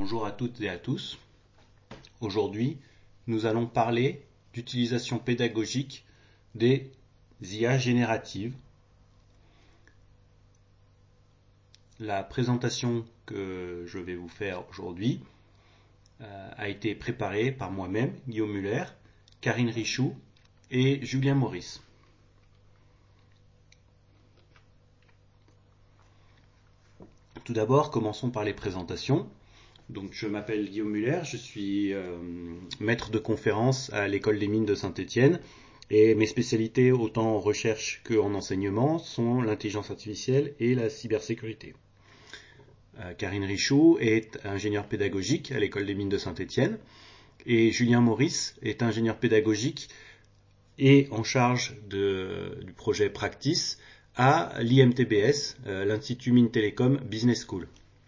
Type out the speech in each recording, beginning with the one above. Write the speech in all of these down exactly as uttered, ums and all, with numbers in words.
Bonjour à toutes et à tous. Aujourd'hui, nous allons parler d'utilisation pédagogique des I A génératives. La présentation que je vais vous faire aujourd'hui euh, a été préparée par moi-même, Guillaume Muller, Karine Richoux et Julien Maurice. Tout d'abord, commençons par les présentations. Donc, je m'appelle Guillaume Muller, je suis euh, maître de conférence à l'École des Mines de Saint-Étienne et mes spécialités, autant en recherche qu'en enseignement, sont l'intelligence artificielle et la cybersécurité. Euh, Karine Richoux est ingénieure pédagogique à l'École des Mines de Saint-Étienne et Julien Maurice est ingénieur pédagogique et en charge de, du projet Practice à l'I M T B S, euh, l'Institut Mines Télécom Business School.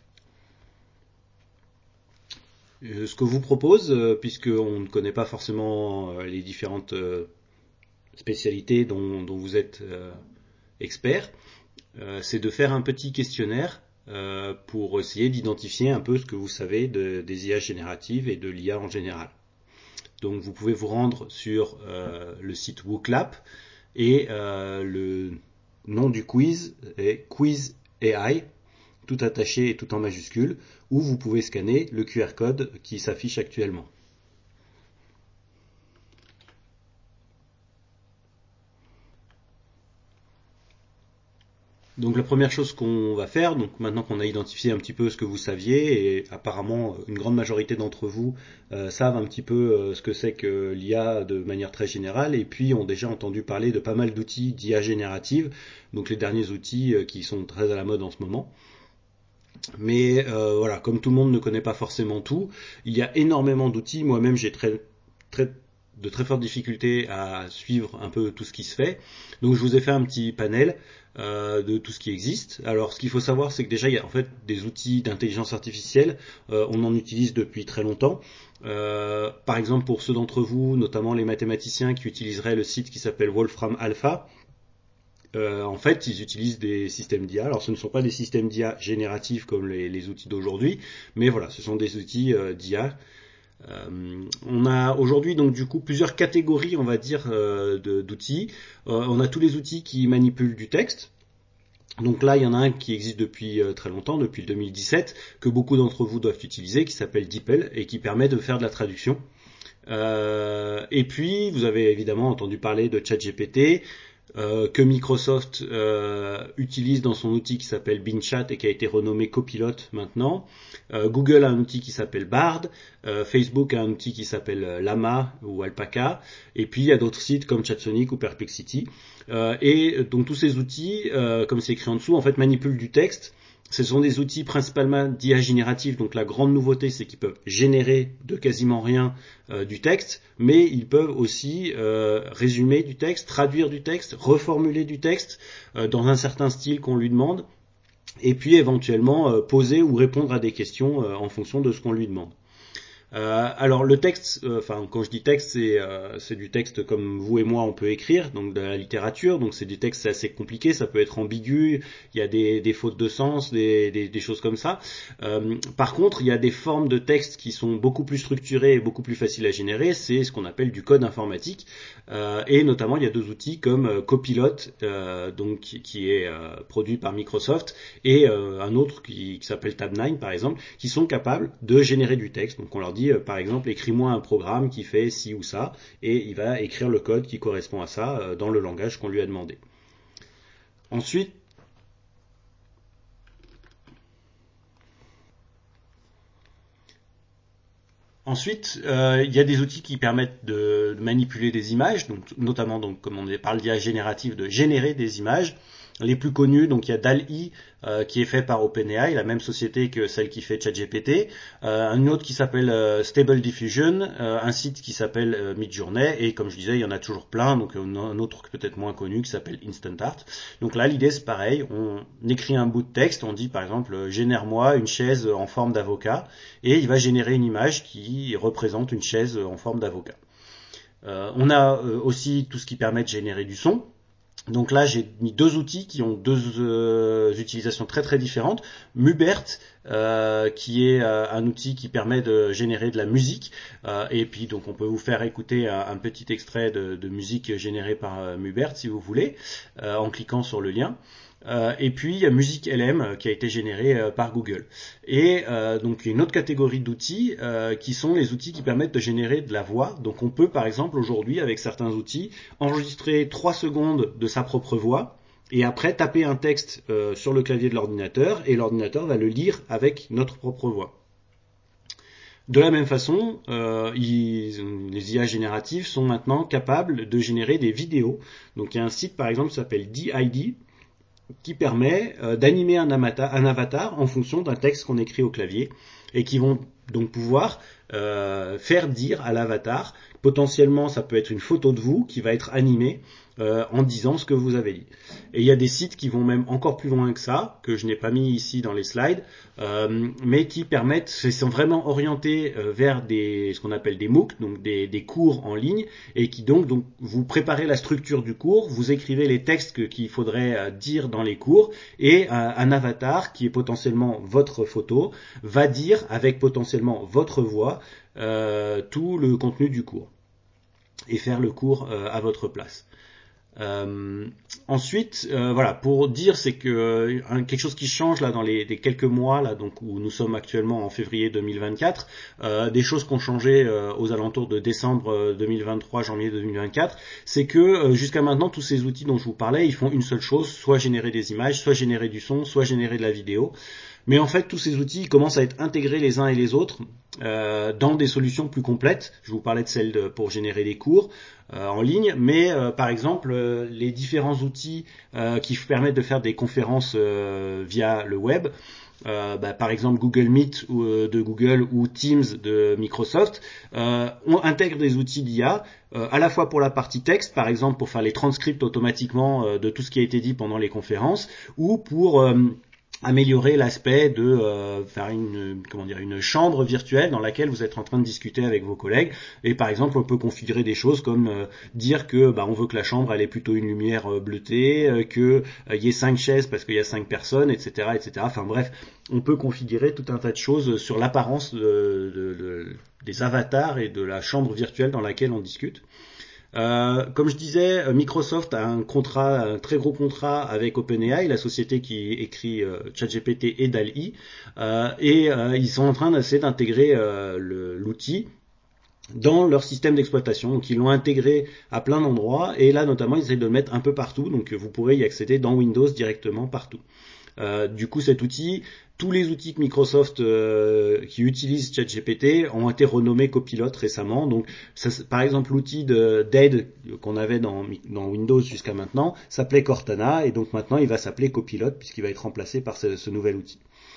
Euh, ce que je vous propose, euh, puisqu'on ne connaît pas forcément euh, les différentes euh, spécialités dont, dont vous êtes euh, expert, euh, c'est de faire un petit questionnaire euh, pour essayer d'identifier un peu ce que vous savez de, des I A génératives et de l'I A en général. Donc vous pouvez vous rendre sur euh, le site WooClap et euh, le nom du quiz est Quiz A I, tout attaché et tout en majuscule, où vous pouvez scanner le Q R code qui s'affiche actuellement. Donc la première chose qu'on va faire, donc maintenant qu'on a identifié un petit peu ce que vous saviez, et apparemment une grande majorité d'entre vous euh, savent un petit peu euh, ce que c'est que l'I A de manière très générale, et puis ont déjà entendu parler de pas mal d'outils d'I A générative, donc les derniers outils euh, qui sont très à la mode en ce moment. Mais euh, voilà, comme tout le monde ne connaît pas forcément tout, il y a énormément d'outils. Moi-même, j'ai très, très, de très fortes difficultés à suivre un peu tout ce qui se fait. Donc, je vous ai fait un petit panel euh, de tout ce qui existe. Alors, ce qu'il faut savoir, c'est que déjà, il y a en fait des outils d'intelligence artificielle. Euh, on en utilise depuis très longtemps. Euh, par exemple, pour ceux d'entre vous, notamment les mathématiciens qui utiliseraient le site qui s'appelle Wolfram Alpha, Euh, en fait, ils utilisent des systèmes d'I A. Alors, ce ne sont pas des systèmes d'I A génératifs comme les, les outils d'aujourd'hui, mais voilà, ce sont des outils euh, d'I A. Euh, on a aujourd'hui donc du coup plusieurs catégories, on va dire, euh, de, d'outils. Euh, on a tous les outils qui manipulent du texte. Donc là, il y en a un qui existe depuis euh, très longtemps, depuis le deux mille dix-sept, que beaucoup d'entre vous doivent utiliser, qui s'appelle DeepL et qui permet de faire de la traduction. Euh, et puis, vous avez évidemment entendu parler de ChatGPT, euh, que Microsoft euh, utilise dans son outil qui s'appelle Bing Chat et qui a été renommé Copilot maintenant. Euh, Google a un outil qui s'appelle Bard, euh, Facebook a un outil qui s'appelle Llama ou Alpaca, et puis il y a d'autres sites comme Chatsonic ou Perplexity. Euh, et donc tous ces outils, euh, comme c'est écrit en dessous, en fait manipulent du texte. Ce sont des outils principalement d'I A générative, donc la grande nouveauté c'est qu'ils peuvent générer de quasiment rien euh, du texte, mais ils peuvent aussi euh, résumer du texte, traduire du texte, reformuler du texte euh, dans un certain style qu'on lui demande, et puis éventuellement euh, poser ou répondre à des questions euh, en fonction de ce qu'on lui demande. Euh, alors le texte, euh, enfin quand je dis texte, c'est euh, c'est du texte comme vous et moi on peut écrire, donc de la littérature, donc c'est des textes assez compliqués, ça peut être ambigu, il y a des, des fautes de sens, des, des, des choses comme ça. Euh, par contre, il y a des formes de texte qui sont beaucoup plus structurées et beaucoup plus faciles à générer, c'est ce qu'on appelle du code informatique, euh, et notamment il y a deux outils comme euh, Copilot, euh, donc qui, qui est euh, produit par Microsoft, et euh, un autre qui, qui s'appelle Tab neuf par exemple, qui sont capables de générer du texte. Donc on leur dit par exemple, écris-moi un programme qui fait ci ou ça, et il va écrire le code qui correspond à ça dans le langage qu'on lui a demandé. Ensuite, Ensuite, euh, il y a des outils qui permettent de, de manipuler des images, donc notamment, donc, comme on parle d'I A générative, de générer des images. Les plus connus, donc il y a D A L L-E euh, qui est fait par OpenAI, la même société que celle qui fait ChatGPT, euh, un autre qui s'appelle euh, Stable Diffusion, euh, un site qui s'appelle euh, Midjourney, et comme je disais, il y en a toujours plein, donc un autre peut-être moins connu qui s'appelle Instant Art. Donc là, l'idée c'est pareil, on écrit un bout de texte, on dit par exemple, génère-moi une chaise en forme d'avocat, et il va générer une image qui représente une chaise en forme d'avocat. Euh, on a euh, aussi tout ce qui permet de générer du son. Donc là, j'ai mis deux outils qui ont deux euh, utilisations très très différentes. Mubert, euh, qui est euh, un outil qui permet de générer de la musique. Euh, et puis donc on peut vous faire écouter un, un petit extrait de, de musique générée par euh, Mubert si vous voulez, euh, en cliquant sur le lien. Euh, et puis il y a Music L M euh, qui a été généré euh, par Google. Et euh, donc il y a une autre catégorie d'outils euh, qui sont les outils qui permettent de générer de la voix. Donc on peut par exemple aujourd'hui avec certains outils enregistrer trois secondes de sa propre voix et après taper un texte euh, sur le clavier de l'ordinateur et l'ordinateur va le lire avec notre propre voix. De la même façon, euh, ils, les I A génératives sont maintenant capables de générer des vidéos. Donc il y a un site par exemple qui s'appelle D I D qui permet euh, d'animer un avatar, un avatar en fonction d'un texte qu'on écrit au clavier et qui vont donc pouvoir euh, faire dire à l'avatar, potentiellement ça peut être une photo de vous qui va être animée euh, en disant ce que vous avez dit. Et il y a des sites qui vont même encore plus loin que ça, que je n'ai pas mis ici dans les slides, euh, mais qui permettent, sont vraiment orientés euh, vers des, ce qu'on appelle des MOOC, donc des, des cours en ligne, et qui donc, donc vous préparez la structure du cours, vous écrivez les textes que, qu'il faudrait euh, dire dans les cours, et euh, un avatar qui est potentiellement votre photo va dire avec potentiellement votre voix euh, tout le contenu du cours et faire le cours euh, à votre place. Euh, ensuite, euh, voilà, pour dire c'est que euh, quelque chose qui change là dans les, les quelques mois là, donc où nous sommes actuellement en février deux mille vingt-quatre, euh, des choses qui ont changé euh, aux alentours de décembre deux mille vingt-trois, janvier deux mille vingt-quatre, c'est que euh, jusqu'à maintenant tous ces outils dont je vous parlais, ils font une seule chose, soit générer des images, soit générer du son, soit générer de la vidéo. Mais en fait, tous ces outils commencent à être intégrés les uns et les autres euh, dans des solutions plus complètes. Je vous parlais de celle de, pour générer des cours euh, en ligne, mais euh, par exemple, euh, les différents outils euh, qui permettent de faire des conférences euh, via le web, euh, bah, par exemple Google Meet ou, euh, de Google ou Teams de Microsoft, euh, on intègre des outils d'I A euh, à la fois pour la partie texte, par exemple pour faire les transcripts automatiquement euh, de tout ce qui a été dit pendant les conférences, ou pour euh, améliorer l'aspect de euh, faire une comment dire une chambre virtuelle dans laquelle vous êtes en train de discuter avec vos collègues et par exemple on peut configurer des choses comme euh, dire que bah, on veut que la chambre elle ait plutôt une lumière euh, bleutée, euh, que il euh, y ait cinq chaises parce qu'il y a cinq personnes, etc., etc. Enfin bref, on peut configurer tout un tas de choses sur l'apparence de, de, de, des avatars et de la chambre virtuelle dans laquelle on discute. Euh, comme je disais, Microsoft a un contrat, un très gros contrat avec OpenAI, la société qui écrit euh, ChatGPT et D A L L-E, euh, et euh, ils sont en train d'essayer d'intégrer euh, le, l'outil dans leur système d'exploitation. Donc ils l'ont intégré à plein d'endroits, et là notamment ils essaient de le mettre un peu partout, donc vous pourrez y accéder dans Windows directement partout. Euh, du coup, cet outil, tous les outils que Microsoft euh, qui utilisent ChatGPT ont été renommés Copilot récemment. Donc, ça, par exemple, l'outil de d'aide qu'on avait dans, dans Windows jusqu'à maintenant s'appelait Cortana et donc maintenant il va s'appeler Copilot puisqu'il va être remplacé par ce, ce nouvel outil.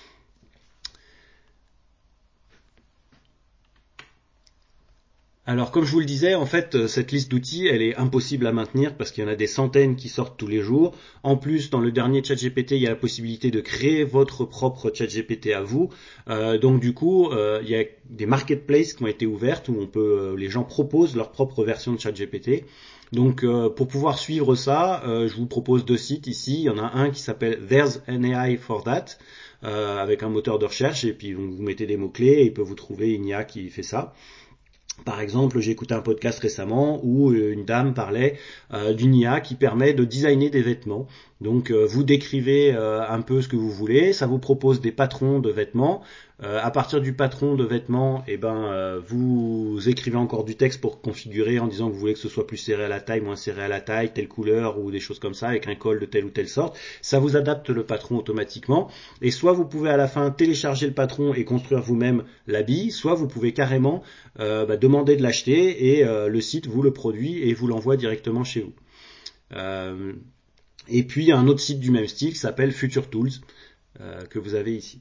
Alors, comme je vous le disais, en fait, cette liste d'outils, elle est impossible à maintenir parce qu'il y en a des centaines qui sortent tous les jours. En plus, dans le dernier ChatGPT, il y a la possibilité de créer votre propre ChatGPT à vous. Euh, donc, du coup, euh, il y a des marketplaces qui ont été ouvertes où on peut, euh, les gens proposent leur propre version de ChatGPT. Donc, euh, pour pouvoir suivre ça, euh, je vous propose deux sites ici. Il y en a un qui s'appelle There's an A I for that, euh, avec un moteur de recherche, et puis vous mettez des mots-clés et il peut vous trouver une I A qui fait ça. Par exemple, j'ai écouté un podcast récemment où une dame parlait euh, d'une I A qui permet de designer des vêtements. Donc euh, vous décrivez euh, un peu ce que vous voulez, ça vous propose des patrons de vêtements. Euh, à partir du patron de vêtements, eh ben, euh, vous écrivez encore du texte pour configurer en disant que vous voulez que ce soit plus serré à la taille, moins serré à la taille, telle couleur ou des choses comme ça, avec un col de telle ou telle sorte. Ça vous adapte le patron automatiquement. Et soit vous pouvez à la fin télécharger le patron et construire vous-même l'habit, soit vous pouvez carrément euh, bah, demander de l'acheter et euh, le site vous le produit et vous l'envoie directement chez vous. Euh, et puis il y a un autre site du même style qui s'appelle Future Tools euh, que vous avez ici.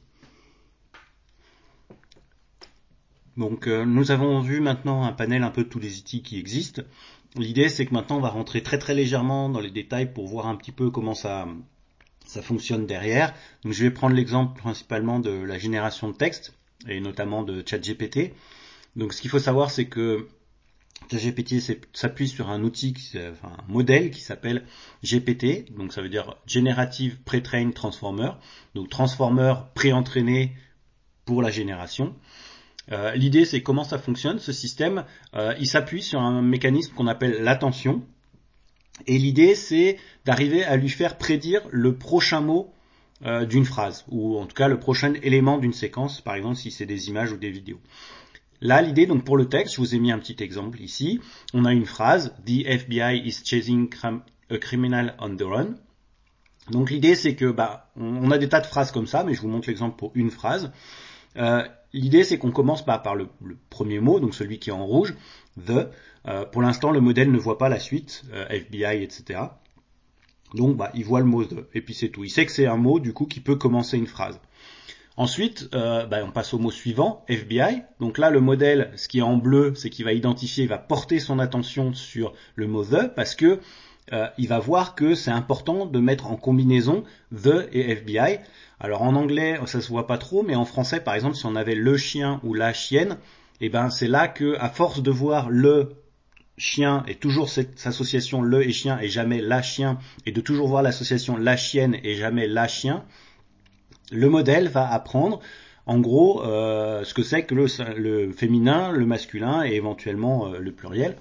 Donc euh, nous avons vu maintenant un panel un peu de tous les outils qui existent. L'idée c'est que maintenant on va rentrer très très légèrement dans les détails pour voir un petit peu comment ça, ça fonctionne derrière. Donc je vais prendre l'exemple principalement de la génération de texte et notamment de ChatGPT. Donc ce qu'il faut savoir c'est que ChatGPT s'appuie sur un outil, qui, enfin un modèle qui s'appelle G P T, donc ça veut dire Generative Pre-trained Transformer, donc transformer pré-entraîné pour la génération. Euh, l'idée c'est comment ça fonctionne, ce système, euh, il s'appuie sur un mécanisme qu'on appelle l'attention, et l'idée c'est d'arriver à lui faire prédire le prochain mot euh, d'une phrase, ou en tout cas le prochain élément d'une séquence, par exemple si c'est des images ou des vidéos. Là, l'idée, donc pour le texte, je vous ai mis un petit exemple ici. On a une phrase, The F B I is chasing a criminal on the run. Donc l'idée, c'est que, bah, on a des tas de phrases comme ça, mais je vous montre l'exemple pour une phrase. Euh, l'idée, c'est qu'on commence bah, par le, le premier mot, donc celui qui est en rouge, the. Euh, pour l'instant, le modèle ne voit pas la suite, euh, F B I, et cetera. Donc, bah, il voit le mot the, et puis c'est tout. Il sait que c'est un mot, du coup, qui peut commencer une phrase. Ensuite, euh, bah, on passe au mot suivant, F B I. Donc là, le modèle, ce qui est en bleu, c'est qu'il va identifier, il va porter son attention sur le mot the, parce que euh, il va voir que c'est important de mettre en combinaison the et F B I. Alors en anglais, ça se voit pas trop, mais en français, par exemple, si on avait le chien ou la chienne, et ben c'est là que, à force de voir le chien et toujours cette association le et chien et jamais la chien, et de toujours voir l'association la chienne et jamais la chien, le modèle va apprendre, en gros, euh, ce que c'est que le, le féminin, le masculin et éventuellement euh, le pluriel.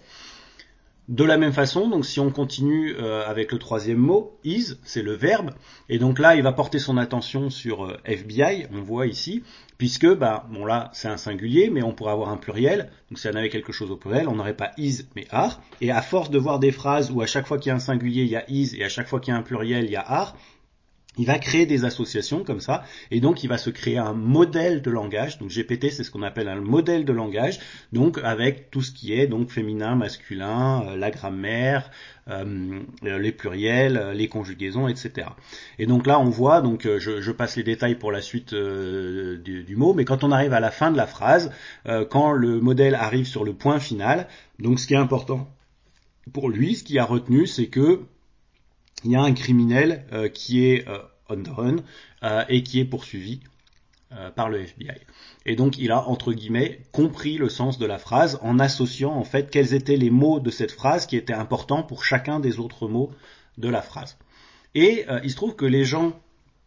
De la même façon, donc si on continue euh, avec le troisième mot, is, c'est le verbe, et donc là il va porter son attention sur euh, F B I, on voit ici, puisque, bah, bon là c'est un singulier, mais on pourrait avoir un pluriel, donc si on avait quelque chose au pluriel, on n'aurait pas is, mais are, et à force de voir des phrases où à chaque fois qu'il y a un singulier, il y a is, et à chaque fois qu'il y a un pluriel, il y a are, il va créer des associations comme ça, et donc il va se créer un modèle de langage. Donc G P T, c'est ce qu'on appelle un modèle de langage, donc avec tout ce qui est donc féminin, masculin, euh, la grammaire, euh, les pluriels, euh, les conjugaisons, et cetera. Et donc là, on voit, donc euh, je, je passe les détails pour la suite euh, du, du mot, mais quand on arrive à la fin de la phrase, euh, quand le modèle arrive sur le point final, donc ce qui est important pour lui, ce qu'il a retenu, c'est que il y a un criminel euh, qui est euh, on the run euh, et qui est poursuivi euh, par le F B I. Et donc il a, entre guillemets, compris le sens de la phrase en associant en fait quels étaient les mots de cette phrase qui étaient importants pour chacun des autres mots de la phrase. Et euh, il se trouve que les gens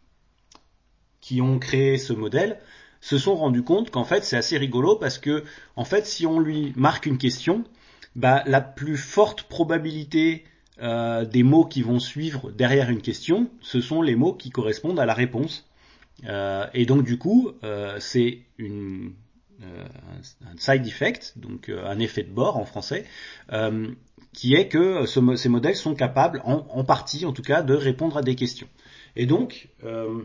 qui ont créé ce modèle se sont rendus compte qu'en fait c'est assez rigolo parce que en fait si on lui marque une question, bah, la plus forte probabilité Euh, des mots qui vont suivre derrière une question, ce sont les mots qui correspondent à la réponse. Euh, et donc du coup, euh, c'est une, euh, un side effect, donc euh, un effet de bord en français, euh, qui est que ce, ces modèles sont capables, en, en partie en tout cas, de répondre à des questions. Et donc, euh,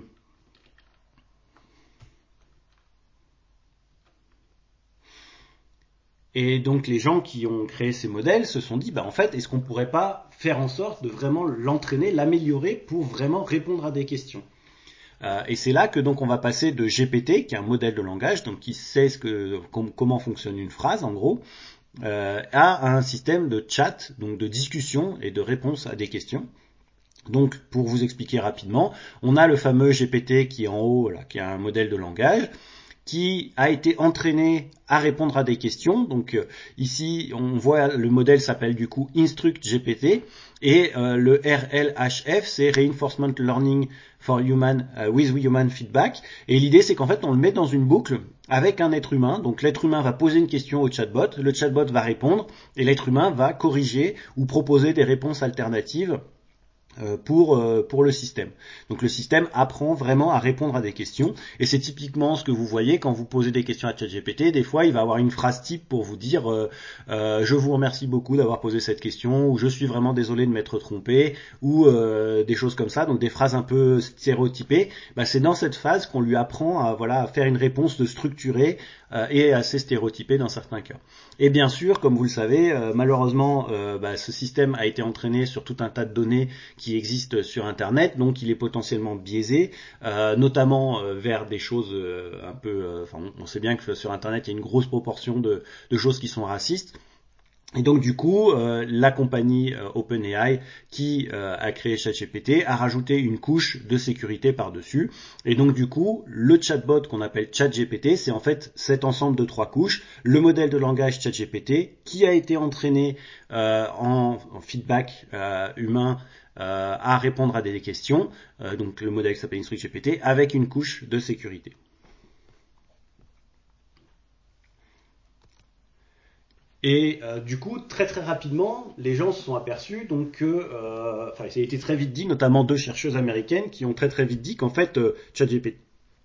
Et donc les gens qui ont créé ces modèles se sont dit, bah en fait, est-ce qu'on pourrait pas faire en sorte de vraiment l'entraîner, l'améliorer pour vraiment répondre à des questions. Euh, et c'est là que donc on va passer de G P T, qui est un modèle de langage, donc qui sait ce que, com- comment fonctionne une phrase en gros, euh, à un système de chat, donc de discussion et de réponse à des questions. Donc, pour vous expliquer rapidement, on a le fameux G P T qui est en haut, là, qui est un modèle de langage, qui a été entraîné à répondre à des questions. Donc euh, ici, on voit le modèle s'appelle du coup Instruct G P T et euh, le R L H F, c'est Reinforcement Learning for Human uh, with Human Feedback. Et l'idée, c'est qu'en fait, on le met dans une boucle avec un être humain. Donc l'être humain va poser une question au chatbot, le chatbot va répondre et l'être humain va corriger ou proposer des réponses alternatives pour pour le système. Donc le système apprend vraiment à répondre à des questions et c'est typiquement ce que vous voyez quand vous posez des questions à ChatGPT. Des fois, il va avoir une phrase type pour vous dire euh, euh, je vous remercie beaucoup d'avoir posé cette question ou je suis vraiment désolé de m'être trompé ou euh, des choses comme ça. Donc des phrases un peu stéréotypées. Bah, c'est dans cette phase qu'on lui apprend à voilà à faire une réponse structurée euh, et assez stéréotypée dans certains cas. Et bien sûr, comme vous le savez, euh, malheureusement, euh, bah, ce système a été entraîné sur tout un tas de données qui existent sur Internet, donc il est potentiellement biaisé, euh, notamment euh, vers des choses euh, un peu... Euh, enfin, on sait bien que sur Internet, il y a une grosse proportion de, de choses qui sont racistes. Et donc du coup, euh, la compagnie euh, OpenAI qui euh, a créé ChatGPT a rajouté une couche de sécurité par-dessus. Et donc du coup, le chatbot qu'on appelle ChatGPT, c'est en fait cet ensemble de trois couches. Le modèle de langage ChatGPT qui a été entraîné euh, en, en feedback euh, humain euh, à répondre à des questions. Euh, donc le modèle qui s'appelle InstructGPT avec une couche de sécurité. Et euh, du coup, très très rapidement, les gens se sont aperçus donc que, euh, enfin, ça a été très vite dit, notamment deux chercheuses américaines qui ont très très vite dit qu'en fait, euh, ChatGPT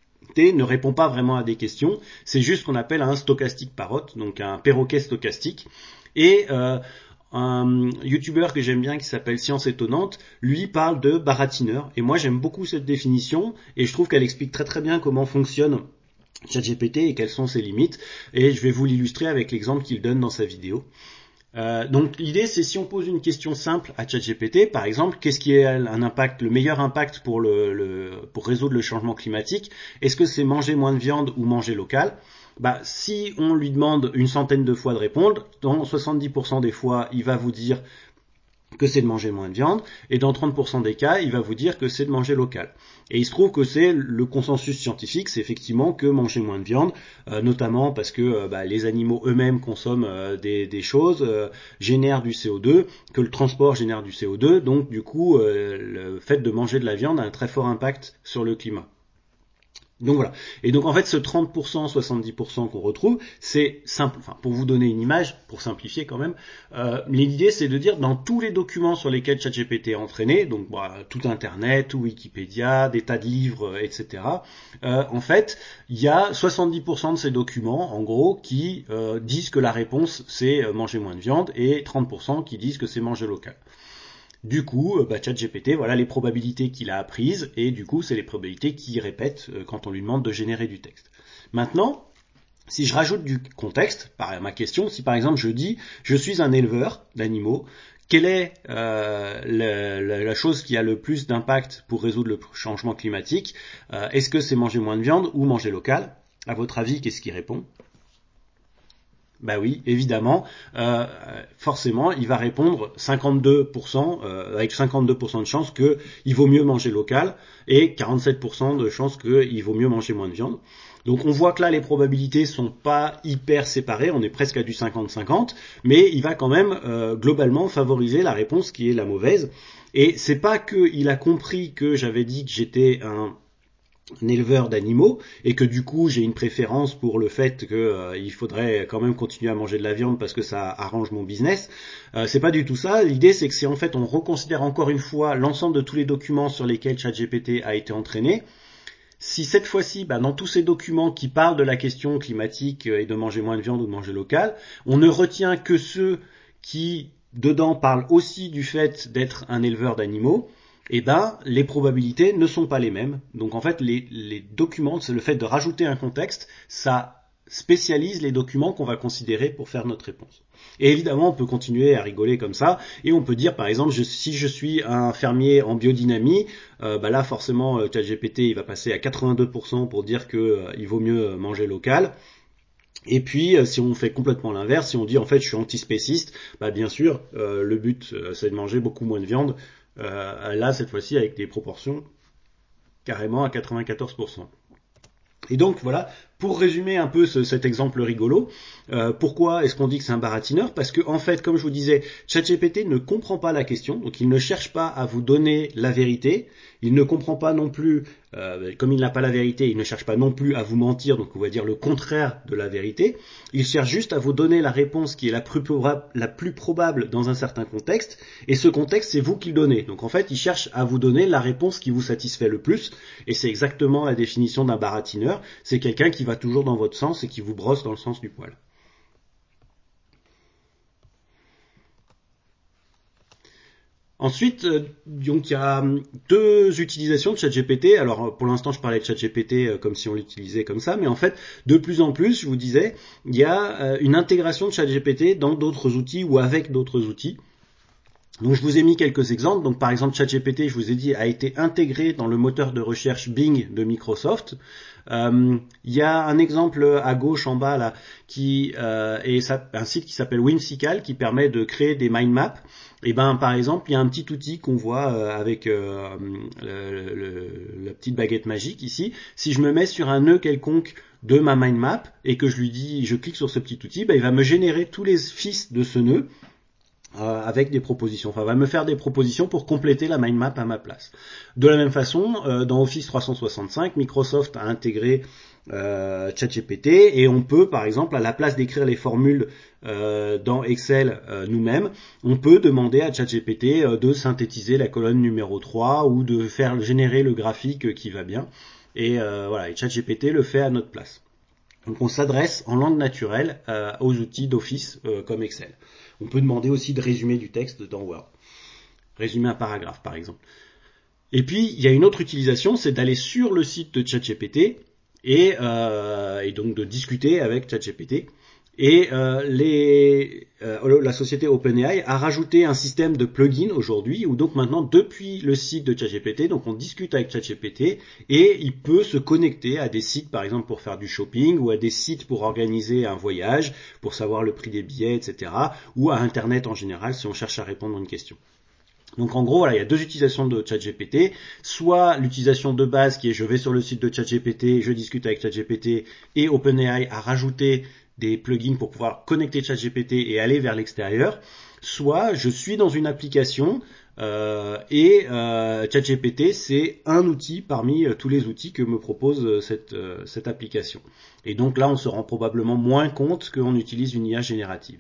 ne répond pas vraiment à des questions, c'est juste ce qu'on appelle un stochastic parrot, donc un perroquet stochastique. Et euh, un YouTuber que j'aime bien qui s'appelle Science Étonnante, lui parle de baratineur. Et moi j'aime beaucoup cette définition et je trouve qu'elle explique très très bien comment fonctionne ChatGPT et quelles sont ses limites. Et je vais vous l'illustrer avec l'exemple qu'il donne dans sa vidéo. Euh, donc l'idée c'est si on pose une question simple à ChatGPT, par exemple, qu'est-ce qui est un impact, le meilleur impact pour, le, le, pour résoudre le changement climatique? Est-ce que c'est manger moins de viande ou manger local? Bah, si on lui demande une centaine de fois de répondre, dans soixante-dix pour cent des fois, il va vous dire que c'est de manger moins de viande, et dans trente pour cent des cas, il va vous dire que c'est de manger local. Et il se trouve que c'est le consensus scientifique, c'est effectivement que manger moins de viande, euh, notamment parce que euh, bah, les animaux eux-mêmes consomment euh, des, des choses, euh, génèrent du C O deux, que le transport génère du C O deux, donc du coup, euh, le fait de manger de la viande a un très fort impact sur le climat. Donc voilà. Et donc en fait ce trente pour cent, soixante-dix pour cent qu'on retrouve, c'est simple. Enfin, pour vous donner une image, pour simplifier quand même, euh, l'idée c'est de dire dans tous les documents sur lesquels ChatGPT est entraîné, donc bah, tout Internet, tout Wikipédia, des tas de livres, et cetera. Euh, en fait, il y a soixante-dix pour cent de ces documents, en gros, qui euh, disent que la réponse c'est manger moins de viande et trente pour cent qui disent que c'est manger local. Du coup, bah, ChatGPT, voilà les probabilités qu'il a apprises, et du coup, c'est les probabilités qu'il répète quand on lui demande de générer du texte. Maintenant, si je rajoute du contexte, par ma question, si par exemple je dis, je suis un éleveur d'animaux, quelle est euh, la, la, la chose qui a le plus d'impact pour résoudre le changement climatique? euh, Est-ce que c'est manger moins de viande ou manger local? À votre avis, qu'est-ce qu'il répond? Bah oui, évidemment, euh, forcément, il va répondre cinquante-deux pour cent, euh, avec cinquante-deux pour cent de chances qu'il vaut mieux manger local et quarante-sept pour cent de chances qu'il vaut mieux manger moins de viande. Donc on voit que là les probabilités sont pas hyper séparées, on est presque à du cinquante cinquante, mais il va quand même euh, globalement favoriser la réponse qui est la mauvaise. Et c'est pas qu'il a compris que j'avais dit que j'étais un un éleveur d'animaux et que du coup j'ai une préférence pour le fait qu'il euh, faudrait quand même continuer à manger de la viande parce que ça arrange mon business. Euh, c'est pas du tout ça. L'idée c'est que c'est en fait on reconsidère encore une fois l'ensemble de tous les documents sur lesquels ChatGPT a été entraîné. Si cette fois-ci, bah, dans tous ces documents qui parlent de la question climatique et de manger moins de viande ou de manger local, on ne retient que ceux qui dedans parlent aussi du fait d'être un éleveur d'animaux, eh ben, les probabilités ne sont pas les mêmes. Donc en fait, les, les documents, c'est le fait de rajouter un contexte, ça spécialise les documents qu'on va considérer pour faire notre réponse. Et évidemment, on peut continuer à rigoler comme ça, et on peut dire, par exemple, je, si je suis un fermier en biodynamie, euh, bah là, forcément, ChatGPT, il va passer à quatre-vingt-deux pour cent pour dire qu'il euh, vaut mieux manger local. Et puis, si on fait complètement l'inverse, si on dit en fait je suis antispéciste, bah bien sûr, euh, le but euh, c'est de manger beaucoup moins de viande. Euh, là, cette fois-ci, avec des proportions carrément à quatre-vingt-quatorze pour cent. Et donc voilà, pour résumer un peu ce, cet exemple rigolo, euh, pourquoi est-ce qu'on dit que c'est un baratineur? Parce que en fait, comme je vous disais, ChatGPT ne comprend pas la question, donc il ne cherche pas à vous donner la vérité, il ne comprend pas non plus, euh, comme il n'a pas la vérité, il ne cherche pas non plus à vous mentir, donc on va dire le contraire de la vérité, il cherche juste à vous donner la réponse qui est la plus, la plus probable dans un certain contexte, et ce contexte c'est vous qui le donnez. Donc en fait, il cherche à vous donner la réponse qui vous satisfait le plus, et c'est exactement la définition d'un baratineur, c'est quelqu'un qui va toujours dans votre sens et qui vous brosse dans le sens du poil. Ensuite, euh, donc il y a deux utilisations de ChatGPT. Alors pour l'instant, je parlais de ChatGPT euh, comme si on l'utilisait comme ça, mais en fait, de plus en plus, je vous disais, il y a euh, une intégration de ChatGPT dans d'autres outils ou avec d'autres outils. Donc je vous ai mis quelques exemples. Donc par exemple ChatGPT, je vous ai dit, a été intégré dans le moteur de recherche Bing de Microsoft. Euh, il y a un exemple à gauche en bas là qui euh, est ça, un site qui s'appelle Whimsical qui permet de créer des mind maps. Et ben par exemple il y a un petit outil qu'on voit euh, avec euh, le, le, la petite baguette magique ici. Si je me mets sur un nœud quelconque de ma mind map et que je lui dis, je clique sur ce petit outil, ben il va me générer tous les fils de ce nœud euh, avec des propositions. Enfin, va me faire des propositions pour compléter la mind map à ma place. De la même façon, euh, dans Office trois cent soixante-cinq, Microsoft a intégré euh, ChatGPT et on peut, par exemple, à la place d'écrire les formules euh, dans Excel euh, nous-mêmes, on peut demander à ChatGPT euh, de synthétiser la colonne numéro trois ou de faire générer le graphique qui va bien. Et euh, voilà, et ChatGPT le fait à notre place. Donc on s'adresse en langue naturelle euh, aux outils d'Office euh, comme Excel. On peut demander aussi de résumer du texte dans Word. Résumer un paragraphe par exemple. Et puis il y a une autre utilisation, c'est d'aller sur le site de ChatGPT et, euh, et donc de discuter avec ChatGPT. Et euh, les, euh, la société OpenAI a rajouté un système de plugins aujourd'hui où donc maintenant depuis le site de ChatGPT, donc on discute avec ChatGPT et il peut se connecter à des sites par exemple pour faire du shopping ou à des sites pour organiser un voyage, pour savoir le prix des billets, et cetera. Ou à Internet en général si on cherche à répondre à une question. Donc en gros, voilà, il y a deux utilisations de ChatGPT. Soit l'utilisation de base qui est je vais sur le site de ChatGPT, je discute avec ChatGPT et OpenAI a rajouté des plugins pour pouvoir connecter ChatGPT et aller vers l'extérieur. Soit je suis dans une application euh, et euh, ChatGPT c'est un outil parmi euh, tous les outils que me propose euh, cette, euh, cette application. Et donc là, on se rend probablement moins compte qu'on utilise une I A générative.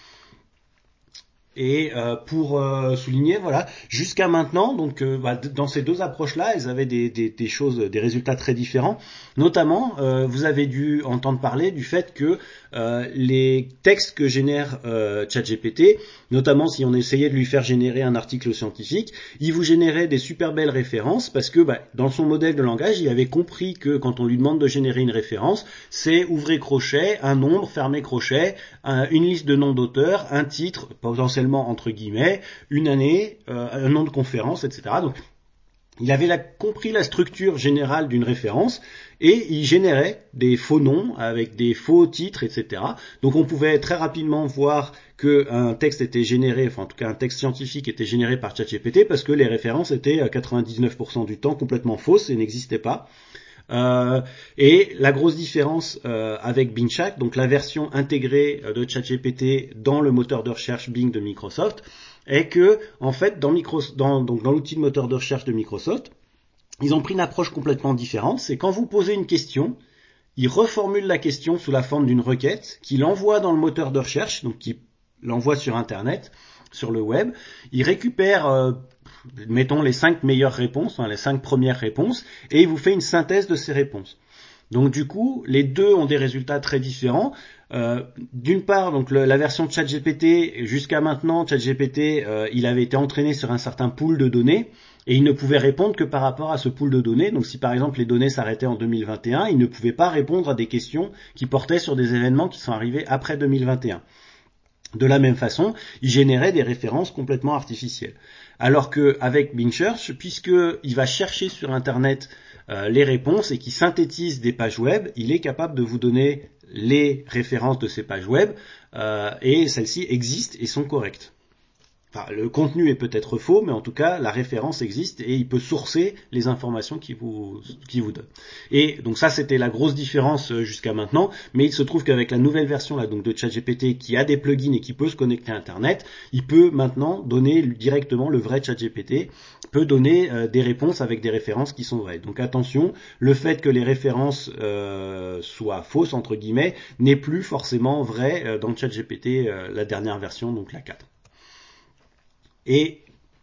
Et euh, pour euh, souligner, voilà, jusqu'à maintenant, donc euh, bah, dans ces deux approches-là, elles avaient des, des, des choses, des résultats très différents. Notamment, euh, vous avez dû entendre parler du fait que euh, les textes que génère euh, ChatGPT, notamment si on essayait de lui faire générer un article scientifique, il vous générait des super belles références parce que bah, dans son modèle de langage, il avait compris que quand on lui demande de générer une référence, c'est ouvrez crochet, un nombre, fermez crochet, un, une liste de noms d'auteurs, un titre, potentiellement entre guillemets, une année, euh, un nom de conférence, et cetera. Donc, il avait la, compris la structure générale d'une référence et il générait des faux noms avec des faux titres, et cetera. Donc, on pouvait très rapidement voir qu'un texte était généré, enfin en tout cas un texte scientifique était généré par ChatGPT parce que les références étaient à quatre-vingt-dix-neuf pour cent du temps complètement fausses et n'existaient pas. Euh, et la grosse différence euh, avec Bing Chat, donc la version intégrée de ChatGPT dans le moteur de recherche Bing de Microsoft, est que en fait dans, Micro, dans, donc dans l'outil de moteur de recherche de Microsoft, ils ont pris une approche complètement différente. C'est quand vous posez une question, ils reformulent la question sous la forme d'une requête, qu'ils l'envoient dans le moteur de recherche, donc qui l'envoie sur Internet, sur le web. Ils récupèrent euh, mettons les cinq meilleures réponses, hein, les cinq premières réponses, et il vous fait une synthèse de ces réponses. Donc du coup, les deux ont des résultats très différents. Euh, d'une part, donc le, la version de ChatGPT, jusqu'à maintenant, ChatGPT, euh, il avait été entraîné sur un certain pool de données, et il ne pouvait répondre que par rapport à ce pool de données. Donc si par exemple les données s'arrêtaient en deux mille vingt et un, il ne pouvait pas répondre à des questions qui portaient sur des événements qui sont arrivés après deux mille vingt et un. De la même façon, il générait des références complètement artificielles. Alors qu'avec Bing Search, puisqu'il va chercher sur Internet euh, les réponses et qu'il synthétise des pages web, il est capable de vous donner les références de ces pages web euh, et celles-ci existent et sont correctes. Enfin, le contenu est peut-être faux, mais en tout cas, la référence existe et il peut sourcer les informations qu'il vous, qu'il vous donne. Et donc ça, c'était la grosse différence jusqu'à maintenant, mais il se trouve qu'avec la nouvelle version là, donc de ChatGPT qui a des plugins et qui peut se connecter à Internet, il peut maintenant donner directement le vrai ChatGPT, peut donner euh, des réponses avec des références qui sont vraies. Donc attention, le fait que les références euh, soient fausses, entre guillemets, n'est plus forcément vrai euh, dans ChatGPT, euh, la dernière version, donc la quatre. Et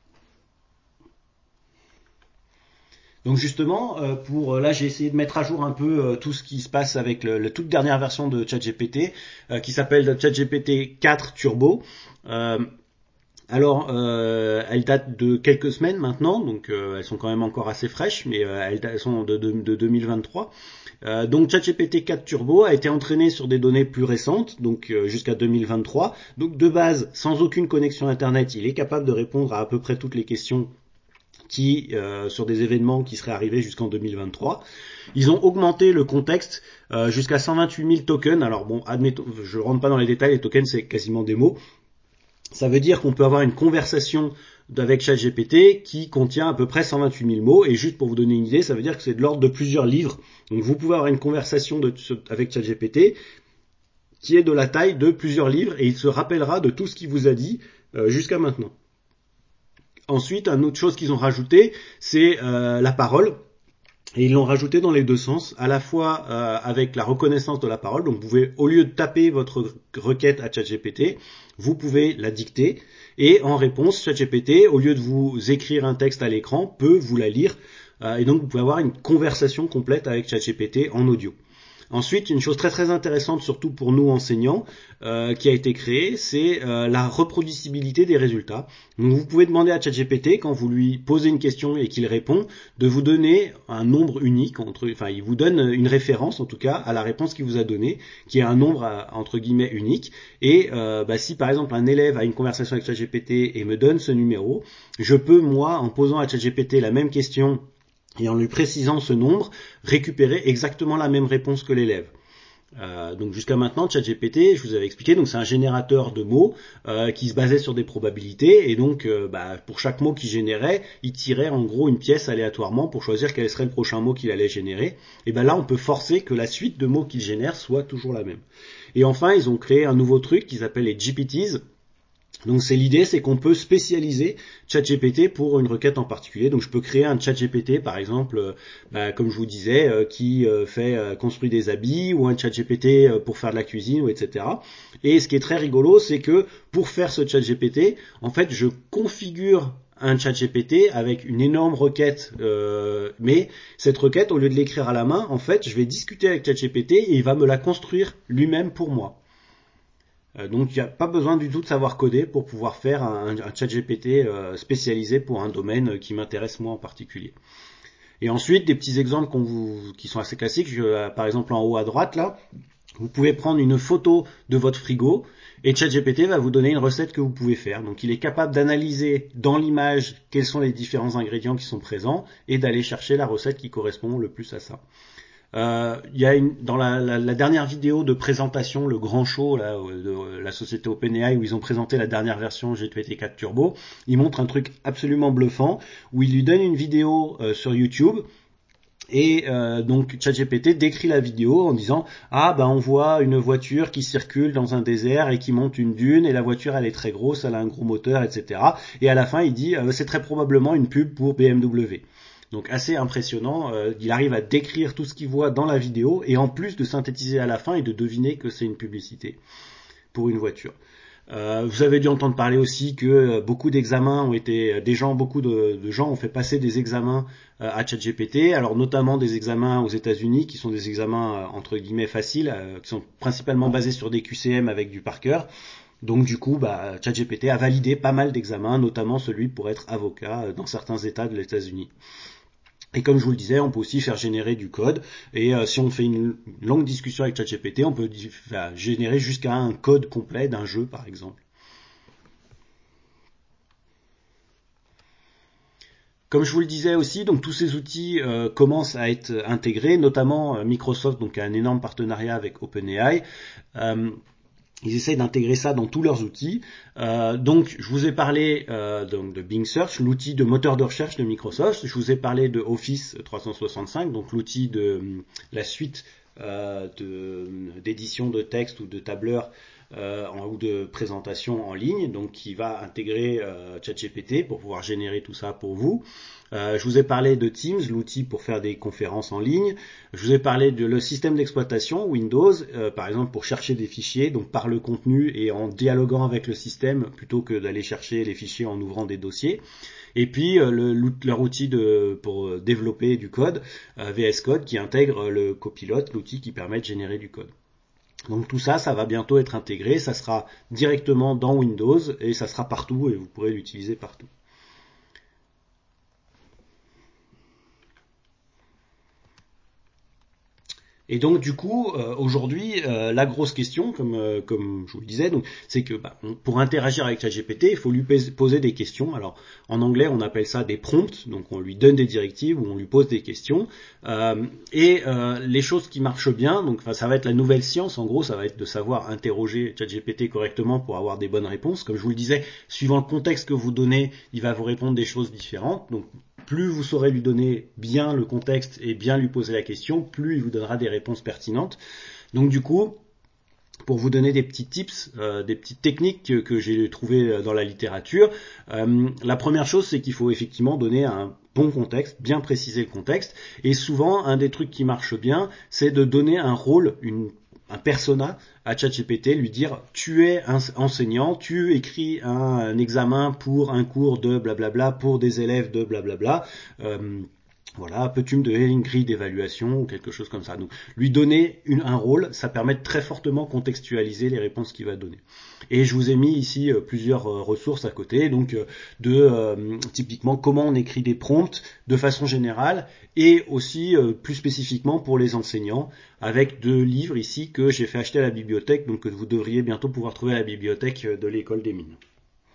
donc justement, euh, pour là j'ai essayé de mettre à jour un peu euh, tout ce qui se passe avec le, la toute dernière version de ChatGPT, euh, qui s'appelle ChatGPT quatre Turbo. Euh, Alors, euh, elles datent de quelques semaines maintenant, donc euh, elles sont quand même encore assez fraîches, mais euh, elles, elles sont de, de, de deux mille vingt-trois. Euh, donc ChatGPT quatre Turbo a été entraîné sur des données plus récentes, donc euh, jusqu'à deux mille vingt-trois. Donc de base, sans aucune connexion Internet, il est capable de répondre à à peu près toutes les questions qui euh, sur des événements qui seraient arrivés jusqu'en deux mille vingt-trois. Ils ont augmenté le contexte euh, jusqu'à cent vingt-huit mille tokens. Alors bon, admettons, je rentre pas dans les détails, les tokens c'est quasiment des mots. Ça veut dire qu'on peut avoir une conversation avec ChatGPT qui contient à peu près cent vingt-huit mille mots. Et juste pour vous donner une idée, ça veut dire que c'est de l'ordre de plusieurs livres. Donc vous pouvez avoir une conversation de, avec ChatGPT qui est de la taille de plusieurs livres et il se rappellera de tout ce qu'il vous a dit euh, jusqu'à maintenant. Ensuite, une autre chose qu'ils ont rajouté, c'est euh, la parole. Et ils l'ont rajouté dans les deux sens, à la fois euh, avec la reconnaissance de la parole. Donc vous pouvez, au lieu de taper votre requête à ChatGPT, vous pouvez la dicter. Et en réponse, ChatGPT, au lieu de vous écrire un texte à l'écran, peut vous la lire. Euh, et donc vous pouvez avoir une conversation complète avec ChatGPT en audio. Ensuite, une chose très très intéressante, surtout pour nous enseignants, euh, qui a été créée, c'est euh, la reproducibilité des résultats. Donc vous pouvez demander à ChatGPT, quand vous lui posez une question et qu'il répond, de vous donner un nombre unique, entre, enfin il vous donne une référence en tout cas à la réponse qu'il vous a donnée, qui est un nombre à, entre guillemets unique. Et euh, bah, si par exemple un élève a une conversation avec ChatGPT et me donne ce numéro, je peux moi, en posant à ChatGPT la même question, et en lui précisant ce nombre, récupérer exactement la même réponse que l'élève. Euh, donc jusqu'à maintenant, ChatGPT, je vous avais expliqué, donc c'est un générateur de mots euh, qui se basait sur des probabilités, et donc euh, bah, pour chaque mot qu'il générait, il tirait en gros une pièce aléatoirement pour choisir quel serait le prochain mot qu'il allait générer. Et ben là, on peut forcer que la suite de mots qu'il génère soit toujours la même. Et enfin, ils ont créé un nouveau truc qu'ils appellent les G P Ts. Donc c'est l'idée, c'est qu'on peut spécialiser ChatGPT pour une requête en particulier. Donc je peux créer un ChatGPT, par exemple, euh, bah, comme je vous disais, euh, qui euh, fait euh, construire des habits, ou un ChatGPT euh, pour faire de la cuisine, ou et cetera. Et ce qui est très rigolo, c'est que pour faire ce ChatGPT, en fait, je configure un ChatGPT avec une énorme requête, euh, mais cette requête, au lieu de l'écrire à la main, en fait, je vais discuter avec ChatGPT et il va me la construire lui-même pour moi. Donc il n'y a pas besoin du tout de savoir coder pour pouvoir faire un, un ChatGPT euh, spécialisé pour un domaine qui m'intéresse moi en particulier. Et ensuite, des petits exemples qu'on vous, qui sont assez classiques. Je, par exemple, en haut à droite, là, vous pouvez prendre une photo de votre frigo et ChatGPT va vous donner une recette que vous pouvez faire. Donc il est capable d'analyser dans l'image quels sont les différents ingrédients qui sont présents et d'aller chercher la recette qui correspond le plus à ça. Euh, il y a une, dans la, la, la dernière vidéo de présentation, le grand show là, de la société OpenAI où ils ont présenté la dernière version G P T quatre Turbo, ils montrent un truc absolument bluffant où ils lui donnent une vidéo euh, sur YouTube et euh, donc ChatGPT décrit la vidéo en disant ah ben on voit une voiture qui circule dans un désert et qui monte une dune et la voiture elle est très grosse, elle a un gros moteur, et cetera. Et à la fin il dit euh, c'est très probablement une pub pour B M W. Donc assez impressionnant, euh, il arrive à décrire tout ce qu'il voit dans la vidéo et en plus de synthétiser à la fin et de deviner que c'est une publicité pour une voiture. Euh, vous avez dû entendre parler aussi que euh, beaucoup d'examens ont été, des gens, beaucoup de, de gens ont fait passer des examens euh, à ChatGPT, alors notamment des examens aux États-Unis qui sont des examens euh, entre guillemets faciles, euh, qui sont principalement basés sur des Q C M avec du par cœur. Donc du coup, bah, ChatGPT a validé pas mal d'examens, notamment celui pour être avocat euh, dans certains États de l'États-Unis. Et comme je vous le disais, on peut aussi faire générer du code. Et euh, si on fait une longue discussion avec ChatGPT, on peut enfin, générer jusqu'à un code complet d'un jeu, par exemple. Comme je vous le disais aussi, donc tous ces outils euh, commencent à être intégrés, notamment euh, Microsoft, donc a un énorme partenariat avec OpenAI. Euh, Ils essayent d'intégrer ça dans tous leurs outils. Euh, donc, je vous ai parlé euh, donc de Bing Search, l'outil de moteur de recherche de Microsoft. Je vous ai parlé de Office trois cent soixante-cinq, donc l'outil de la suite euh, de, d'édition de texte ou de tableur euh, en, ou de présentation en ligne, donc qui va intégrer euh, ChatGPT pour pouvoir générer tout ça pour vous. Euh, je vous ai parlé de Teams, l'outil pour faire des conférences en ligne. Je vous ai parlé de le système d'exploitation Windows, euh, par exemple pour chercher des fichiers, donc par le contenu et en dialoguant avec le système plutôt que d'aller chercher les fichiers en ouvrant des dossiers. Et puis euh, le, leur outil de, pour développer du code, euh, V S Code, qui intègre le copilote, l'outil qui permet de générer du code. Donc tout ça, ça va bientôt être intégré, ça sera directement dans Windows et ça sera partout et vous pourrez l'utiliser partout. Et donc du coup, euh, aujourd'hui, euh, la grosse question, comme, euh, comme je vous le disais, donc, c'est que bah, on- pour interagir avec ChatGPT, il faut lui poser des questions. Alors en anglais, on appelle ça des prompts, donc on lui donne des directives ou on lui pose des questions. Euh, et euh, les choses qui marchent bien, donc ça va être la nouvelle science, en gros, ça va être de savoir interroger ChatGPT correctement pour avoir des bonnes réponses. Comme je vous le disais, suivant le contexte que vous donnez, il va vous répondre des choses différentes. Donc plus vous saurez lui donner bien le contexte et bien lui poser la question, plus il vous donnera des réponses pertinentes. Donc du coup, pour vous donner des petits tips, euh, des petites techniques que, que j'ai trouvées dans la littérature, euh, la première chose, c'est qu'il faut effectivement donner un bon contexte, bien préciser le contexte. Et souvent, un des trucs qui marche bien, c'est de donner un rôle, une un persona à ChatGPT, lui dire tu es un enseignant, tu écris un, un examen pour un cours de blablabla pour des élèves de blablabla. Euh, voilà, peux-tu me donner une grille d'évaluation ou quelque chose comme ça. Donc, lui donner une, un rôle, ça permet de très fortement contextualiser les réponses qu'il va donner. Et je vous ai mis ici euh, plusieurs euh, ressources à côté, donc euh, de euh, typiquement comment on écrit des prompts de façon générale et aussi euh, plus spécifiquement pour les enseignants, avec deux livres ici que j'ai fait acheter à la bibliothèque, donc que vous devriez bientôt pouvoir trouver à la bibliothèque de l'école des mines.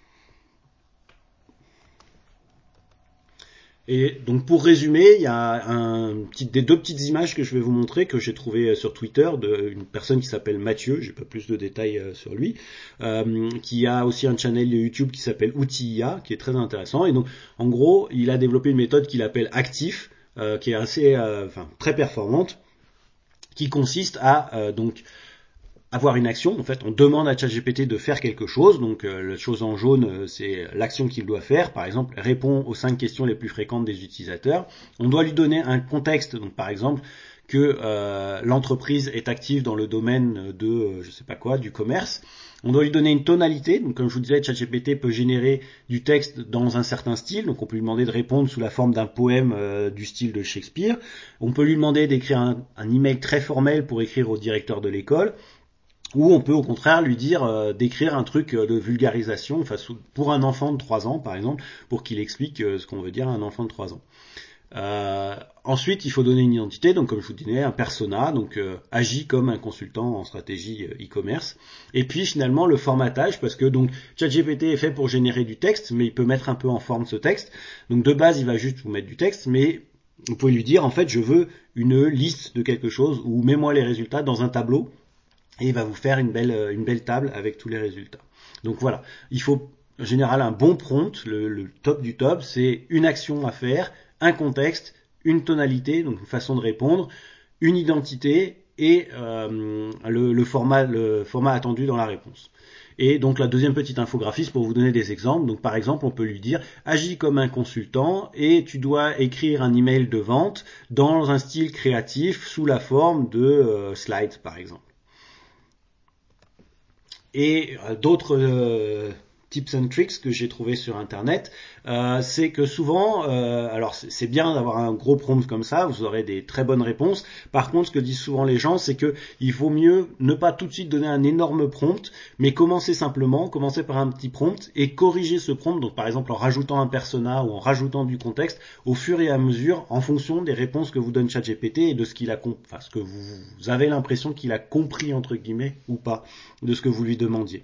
Et donc pour résumer, il y a un petit, des deux petites images que je vais vous montrer que j'ai trouvées sur Twitter d'une personne qui s'appelle Mathieu, j'ai pas plus de détails sur lui, euh, qui a aussi un channel YouTube qui s'appelle Outilla, qui est très intéressant. Et donc en gros, il a développé une méthode qu'il appelle Actif, euh, qui est assez, euh, enfin très performante, qui consiste à euh, donc avoir une action. En fait, on demande à ChatGPT de faire quelque chose. Donc, euh, la chose en jaune, euh, c'est l'action qu'il doit faire. Par exemple, répond aux cinq questions les plus fréquentes des utilisateurs. On doit lui donner un contexte. Donc, par exemple, que euh, l'entreprise est active dans le domaine de, euh, je sais pas quoi, du commerce. On doit lui donner une tonalité. Donc, comme je vous disais, ChatGPT peut générer du texte dans un certain style. Donc, on peut lui demander de répondre sous la forme d'un poème euh, du style de Shakespeare. On peut lui demander d'écrire un, un email très formel pour écrire au directeur de l'école. Ou on peut au contraire lui dire euh, d'écrire un truc euh, de vulgarisation, enfin, pour un enfant de trois ans par exemple, pour qu'il explique euh, ce qu'on veut dire à un enfant de trois ans. Euh, ensuite, il faut donner une identité, donc comme je vous disais, un persona, donc euh, agit comme un consultant en stratégie euh, e-commerce. Et puis finalement le formatage, parce que donc ChatGPT est fait pour générer du texte, mais il peut mettre un peu en forme ce texte. Donc de base, il va juste vous mettre du texte, mais vous pouvez lui dire en fait, je veux une liste de quelque chose ou mets-moi les résultats dans un tableau et il va vous faire une belle, une belle table avec tous les résultats. Donc voilà, il faut en général un bon prompt, le, le top du top, c'est une action à faire, un contexte, une tonalité, donc une façon de répondre, une identité et euh, le, le, format, le format attendu dans la réponse. Et donc la deuxième petite infographie, c'est pour vous donner des exemples. Donc par exemple, on peut lui dire agis comme un consultant et tu dois écrire un email de vente dans un style créatif sous la forme de euh, slides par exemple. Et euh, d'autres euh, tips and tricks que j'ai trouvé sur internet, euh, c'est que souvent, euh, alors c'est bien d'avoir un gros prompt comme ça, vous aurez des très bonnes réponses. Par contre, ce que disent souvent les gens, c'est que il vaut mieux ne pas tout de suite donner un énorme prompt, mais commencer simplement, commencer par un petit prompt et corriger ce prompt. Donc par exemple en rajoutant un persona ou en rajoutant du contexte au fur et à mesure, en fonction des réponses que vous donne ChatGPT et de ce qu'il a, enfin ce que vous, vous avez l'impression qu'il a compris entre guillemets ou pas de ce que vous lui demandiez.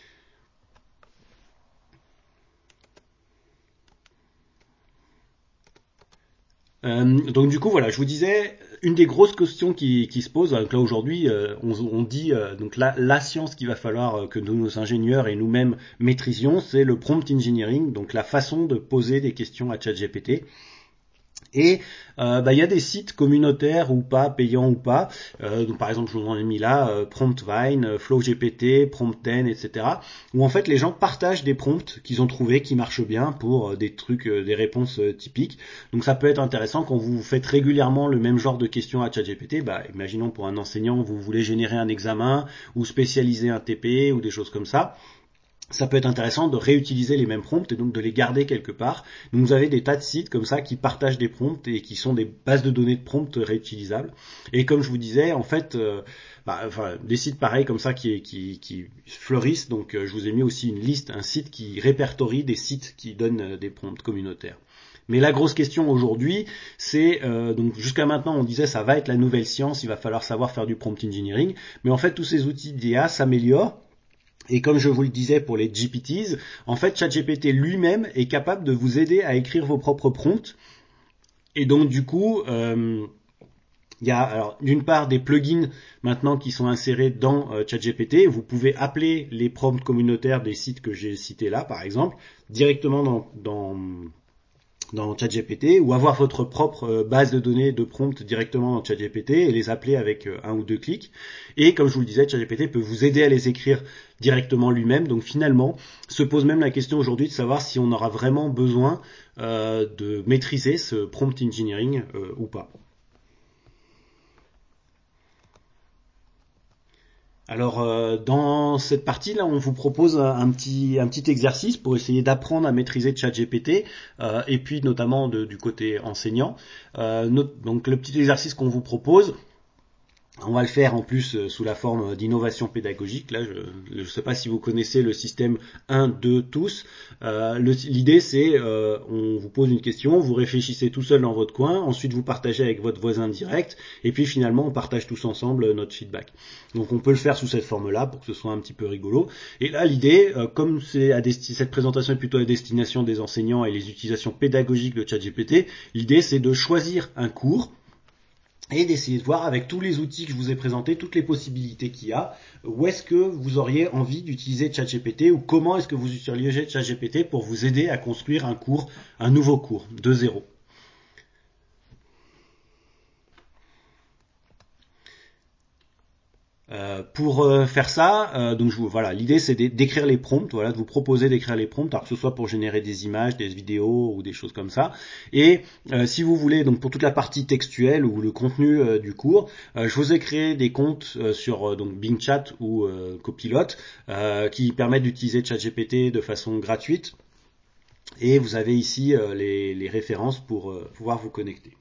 Euh, donc du coup voilà, je vous disais une des grosses questions qui, qui se pose. Donc là aujourd'hui, euh, on, on dit euh, donc la, la science qu'il va falloir euh, que nous, nos ingénieurs et nous-mêmes maîtrisions, c'est le prompt engineering, donc la façon de poser des questions à ChatGPT. Et euh, bah, il y a des sites communautaires ou pas, payants ou pas. Euh, donc, par exemple, je vous en ai mis là, euh, PromptVine, euh, FlowGPT, PromptDen, et cetera. Où en fait les gens partagent des prompts qu'ils ont trouvés qui marchent bien pour euh, des trucs, euh, des réponses euh, typiques. Donc ça peut être intéressant quand vous faites régulièrement le même genre de questions à ChatGPT. Bah, imaginons pour un enseignant, vous voulez générer un examen ou spécialiser un T P ou des choses comme ça. ça peut être intéressant de réutiliser les mêmes prompts et donc de les garder quelque part. Donc vous avez des tas de sites comme ça qui partagent des prompts et qui sont des bases de données de prompts réutilisables. Et comme je vous disais, en fait, euh, bah, enfin, des sites pareils comme ça qui, qui, qui fleurissent. Donc euh, je vous ai mis aussi une liste, un site qui répertorie des sites qui donnent euh, des prompts communautaires. Mais la grosse question aujourd'hui, c'est euh, donc jusqu'à maintenant on disait ça va être la nouvelle science, il va falloir savoir faire du prompt engineering. Mais en fait tous ces outils d'I A s'améliorent. Et comme je vous le disais pour les G P Ts, en fait, ChatGPT lui-même est capable de vous aider à écrire vos propres prompts. Et donc, du coup, euh, il y a alors d'une part des plugins maintenant qui sont insérés dans euh, ChatGPT. Vous pouvez appeler les prompts communautaires des sites que j'ai cités là, par exemple, directement dans, dans dans ChatGPT ou avoir votre propre base de données de prompts directement dans ChatGPT et les appeler avec un ou deux clics. Et comme je vous le disais, ChatGPT peut vous aider à les écrire directement lui-même. Donc finalement, se pose même la question aujourd'hui de savoir si on aura vraiment besoin euh, de maîtriser ce prompt engineering euh, ou pas. Alors euh, dans cette partie-là, on vous propose un, un petit un petit exercice pour essayer d'apprendre à maîtriser ChatGPT euh, et puis notamment de, du côté enseignant. Euh, notre, donc le petit exercice qu'on vous propose, on va le faire en plus euh, sous la forme d'innovation pédagogique. Là, je ne sais pas si vous connaissez le système un, deux, tous. Euh, le, l'idée, c'est euh, on vous pose une question, vous réfléchissez tout seul dans votre coin, ensuite vous partagez avec votre voisin direct, et puis finalement on partage tous ensemble notre feedback. Donc on peut le faire sous cette forme-là pour que ce soit un petit peu rigolo. Et là, l'idée, euh, comme c'est à desti- cette présentation est plutôt à destination des enseignants et les utilisations pédagogiques de ChatGPT, l'idée c'est de choisir un cours et d'essayer de voir avec tous les outils que je vous ai présentés, toutes les possibilités qu'il y a, où est-ce que vous auriez envie d'utiliser ChatGPT ou comment est-ce que vous utilisez ChatGPT pour vous aider à construire un cours, un nouveau cours de zéro. Euh, pour euh, faire ça, euh, donc je vous, voilà, l'idée c'est d'écrire les prompts, voilà, de vous proposer d'écrire les prompts, alors que ce soit pour générer des images, des vidéos ou des choses comme ça. Et euh, si vous voulez, donc pour toute la partie textuelle ou le contenu euh, du cours, euh, je vous ai créé des comptes euh, sur euh, donc Bing Chat ou euh, Copilot euh, qui permettent d'utiliser ChatGPT de façon gratuite. Et vous avez ici euh, les, les références pour euh, pouvoir vous connecter.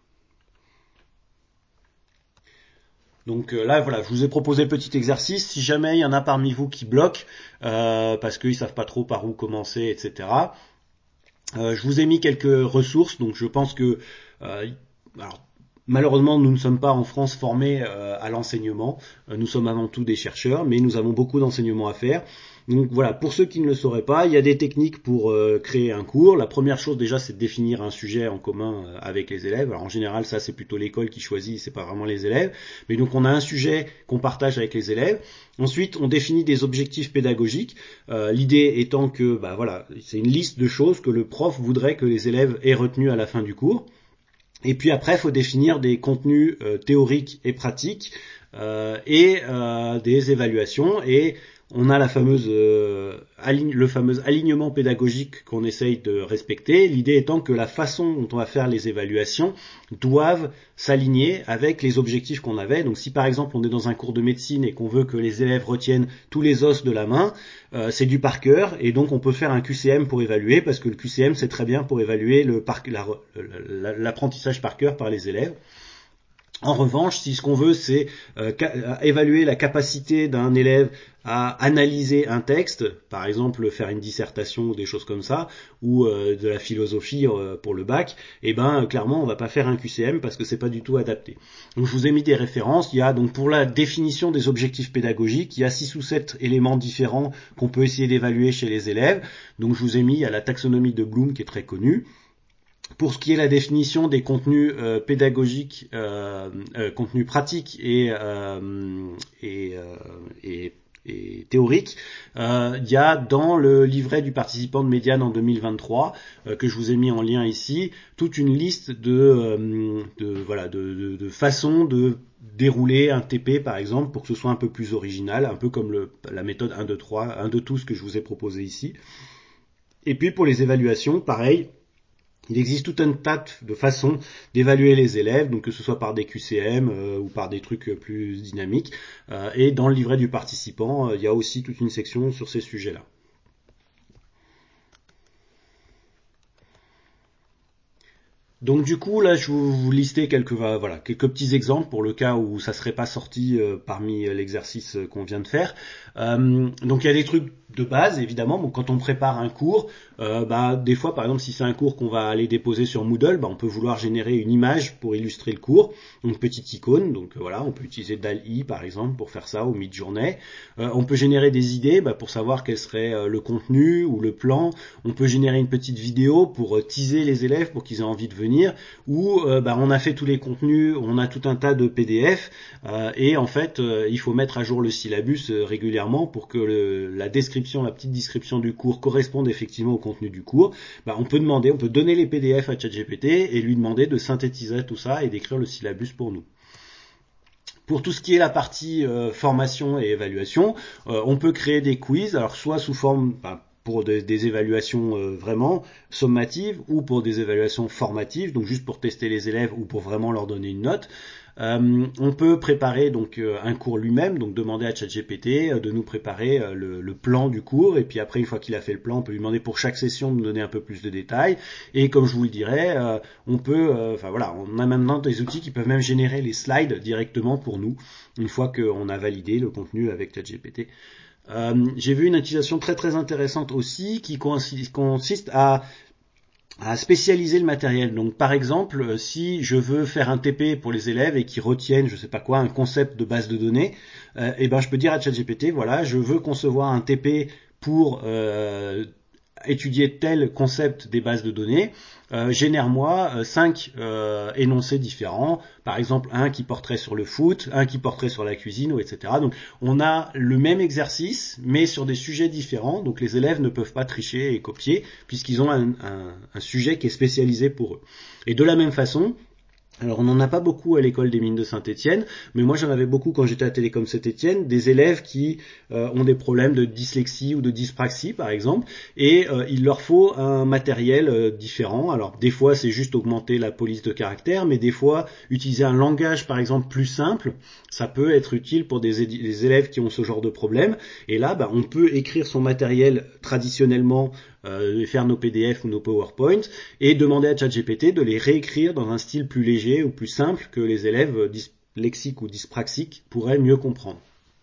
Donc euh, là, voilà, je vous ai proposé le petit exercice. Si jamais il y en a parmi vous qui bloquent euh, parce qu'ils savent pas trop par où commencer, et cetera. Euh, je vous ai mis quelques ressources. Donc je pense que, euh, alors, malheureusement, nous ne sommes pas en France formés euh, à l'enseignement. Euh, nous sommes avant tout des chercheurs, mais nous avons beaucoup d'enseignements à faire. Donc voilà, pour ceux qui ne le sauraient pas, il y a des techniques pour euh, créer un cours. La première chose déjà, c'est de définir un sujet en commun euh, avec les élèves. Alors en général, ça c'est plutôt l'école qui choisit, c'est pas vraiment les élèves. Mais donc on a un sujet qu'on partage avec les élèves. Ensuite, on définit des objectifs pédagogiques. Euh, l'idée étant que, bah voilà, c'est une liste de choses que le prof voudrait que les élèves aient retenues à la fin du cours. Et puis après, il faut définir des contenus euh, théoriques et pratiques euh, et euh, des évaluations. Et on a la fameuse, euh, aligne, le fameux alignement pédagogique qu'on essaye de respecter. L'idée étant que la façon dont on va faire les évaluations doivent s'aligner avec les objectifs qu'on avait. Donc si par exemple on est dans un cours de médecine et qu'on veut que les élèves retiennent tous les os de la main, euh, c'est du par cœur et donc on peut faire un Q C M pour évaluer parce que le Q C M c'est très bien pour évaluer le par, la, la, l'apprentissage par cœur par les élèves. En revanche, si ce qu'on veut, c'est euh, évaluer la capacité d'un élève à analyser un texte, par exemple faire une dissertation ou des choses comme ça, ou euh, de la philosophie euh, pour le bac, et eh ben clairement on va pas faire un Q C M parce que c'est pas du tout adapté. Donc je vous ai mis des références. Il y a donc pour la définition des objectifs pédagogiques, il y a six ou sept éléments différents qu'on peut essayer d'évaluer chez les élèves. Donc je vous ai mis à la taxonomie de Bloom qui est très connue. Pour ce qui est la définition des contenus euh, pédagogiques, euh, euh, contenus pratiques et, euh, et, euh, et, et théoriques, euh, il y a dans le livret du participant de Médiane en deux mille vingt-trois, euh, que je vous ai mis en lien ici, toute une liste de, euh, de, voilà, de, de, de façons de dérouler un T P par exemple pour que ce soit un peu plus original, un peu comme le, la méthode un, deux, trois, un, deux, tous que je vous ai proposé ici. Et puis pour les évaluations, pareil. Il existe tout un tas de façons d'évaluer les élèves, donc que ce soit par des Q C M euh, ou par des trucs plus dynamiques. Euh, et dans le livret du participant, euh, il y a aussi toute une section sur ces sujets-là. Donc du coup là je vous, vous lister quelques voilà quelques petits exemples pour le cas où ça serait pas sorti euh, parmi l'exercice qu'on vient de faire. Euh, donc il y a des trucs de base évidemment. Donc quand on prépare un cours, euh, bah des fois par exemple si c'est un cours qu'on va aller déposer sur Moodle, bah on peut vouloir générer une image pour illustrer le cours, une petite icône. Donc euh, voilà, on peut utiliser D A L L-E par exemple pour faire ça, ou Midjourney. Euh, on peut générer des idées bah, pour savoir quel serait euh, le contenu ou le plan. On peut générer une petite vidéo pour euh, teaser les élèves pour qu'ils aient envie de venir. Ou euh, bah, on a fait tous les contenus, on a tout un tas de P D F euh, et en fait euh, il faut mettre à jour le syllabus euh, régulièrement pour que le, la description, la petite description du cours corresponde effectivement au contenu du cours. Bah, on peut demander, on peut donner les P D F à ChatGPT et lui demander de synthétiser tout ça et d'écrire le syllabus pour nous. Pour tout ce qui est la partie euh, formation et évaluation, euh, on peut créer des quiz, alors soit sous forme bah, pour des, des évaluations euh, vraiment sommatives ou pour des évaluations formatives, donc juste pour tester les élèves ou pour vraiment leur donner une note. Euh, on peut préparer donc euh, un cours lui-même, donc demander à ChatGPT euh, de nous préparer euh, le, le plan du cours, et puis après une fois qu'il a fait le plan, on peut lui demander pour chaque session de nous donner un peu plus de détails. Et comme je vous le dirais, euh, on peut, enfin euh, voilà, on a maintenant des outils qui peuvent même générer les slides directement pour nous une fois qu'on a validé le contenu avec ChatGPT. Euh, j'ai vu une utilisation très très intéressante aussi qui consiste à à spécialiser le matériel. Donc par exemple, si je veux faire un T P pour les élèves et qu'ils retiennent, je sais pas quoi, un concept de base de données, euh, et ben je peux dire à ChatGPT, voilà, je veux concevoir un T P pour euh, étudier tel concept des bases de données, euh, génère-moi euh, cinq euh, énoncés différents, par exemple un qui porterait sur le foot, un qui porterait sur la cuisine, ou et cetera. Donc on a le même exercice, mais sur des sujets différents, donc les élèves ne peuvent pas tricher et copier, puisqu'ils ont un, un, un sujet qui est spécialisé pour eux. Et de la même façon, alors on n'en a pas beaucoup à l'école des mines de Saint-Étienne, mais moi j'en avais beaucoup quand j'étais à Télécom Saint-Étienne, des élèves qui euh, ont des problèmes de dyslexie ou de dyspraxie par exemple, et euh, il leur faut un matériel euh, différent. Alors des fois c'est juste augmenter la police de caractère, mais des fois utiliser un langage par exemple plus simple, ça peut être utile pour des, des élèves qui ont ce genre de problème. Et là bah, on peut écrire son matériel traditionnellement, Euh, faire nos P D F ou nos PowerPoint et demander à ChatGPT de les réécrire dans un style plus léger ou plus simple que les élèves dyslexiques ou dyspraxiques pourraient mieux comprendre.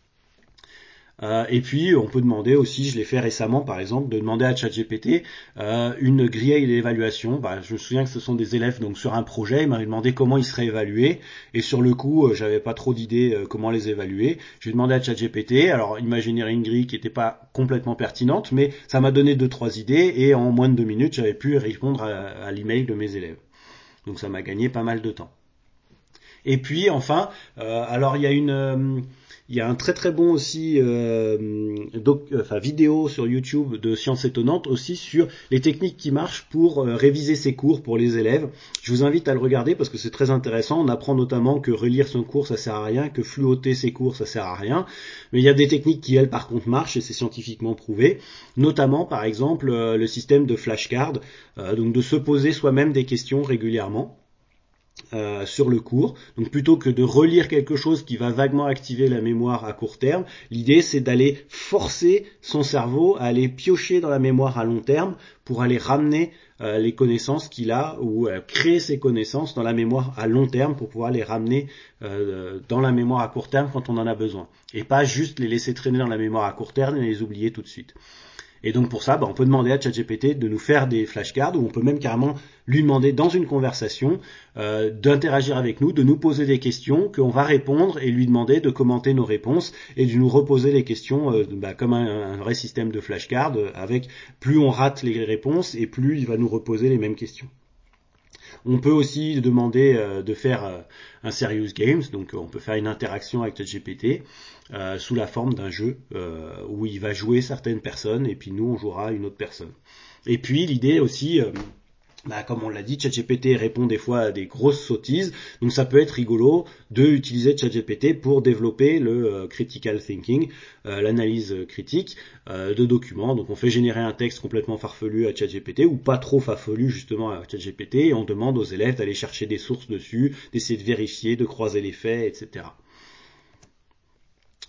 Euh, et puis on peut demander aussi, je l'ai fait récemment par exemple, de demander à ChatGPT euh, une grille d'évaluation. Bah, je me souviens que ce sont des élèves donc sur un projet, ils m'avaient demandé comment ils seraient évalués, et sur le coup euh, j'avais pas trop d'idées euh, comment les évaluer. J'ai demandé à ChatGPT, alors il m'a généré une grille qui n'était pas complètement pertinente, mais ça m'a donné deux trois idées, et en moins de deux minutes j'avais pu répondre à, à l'email de mes élèves. Donc ça m'a gagné pas mal de temps. Et puis enfin, euh, alors il y a une euh, il y a un très très bon aussi euh, doc, enfin, vidéo sur YouTube de Sciences Étonnantes aussi sur les techniques qui marchent pour euh, réviser ses cours pour les élèves. Je vous invite à le regarder parce que c'est très intéressant. On apprend notamment que relire son cours ça sert à rien, que fluoter ses cours ça sert à rien. Mais il y a des techniques qui elles par contre marchent et c'est scientifiquement prouvé. Notamment par exemple euh, le système de flashcards, euh, donc de se poser soi-même des questions régulièrement. Euh, sur le cours. Donc plutôt que de relire quelque chose qui va vaguement activer la mémoire à court terme, l'idée c'est d'aller forcer son cerveau à aller piocher dans la mémoire à long terme pour aller ramener euh, les connaissances qu'il a ou euh, créer ses connaissances dans la mémoire à long terme pour pouvoir les ramener euh, dans la mémoire à court terme quand on en a besoin. Et pas juste les laisser traîner dans la mémoire à court terme et les oublier tout de suite. Et donc pour ça, bah, on peut demander à ChatGPT de nous faire des flashcards, ou on peut même carrément lui demander dans une conversation euh, d'interagir avec nous, de nous poser des questions qu'on va répondre et lui demander de commenter nos réponses et de nous reposer les questions euh, bah, comme un, un vrai système de flashcards, avec plus on rate les réponses et plus il va nous reposer les mêmes questions. On peut aussi demander euh, de faire euh, un serious games, donc euh, on peut faire une interaction avec ChatGPT euh, sous la forme d'un jeu euh, où il va jouer certaines personnes et puis nous on jouera une autre personne. Et puis l'idée aussi, euh, bah, comme on l'a dit, ChatGPT répond des fois à des grosses sottises, donc ça peut être rigolo de utiliser ChatGPT pour développer le euh, critical thinking, euh, l'analyse critique euh, de documents. Donc on fait générer un texte complètement farfelu à ChatGPT ou pas trop farfelu justement à ChatGPT et on demande aux élèves d'aller chercher des sources dessus, d'essayer de vérifier, de croiser les faits, et cetera.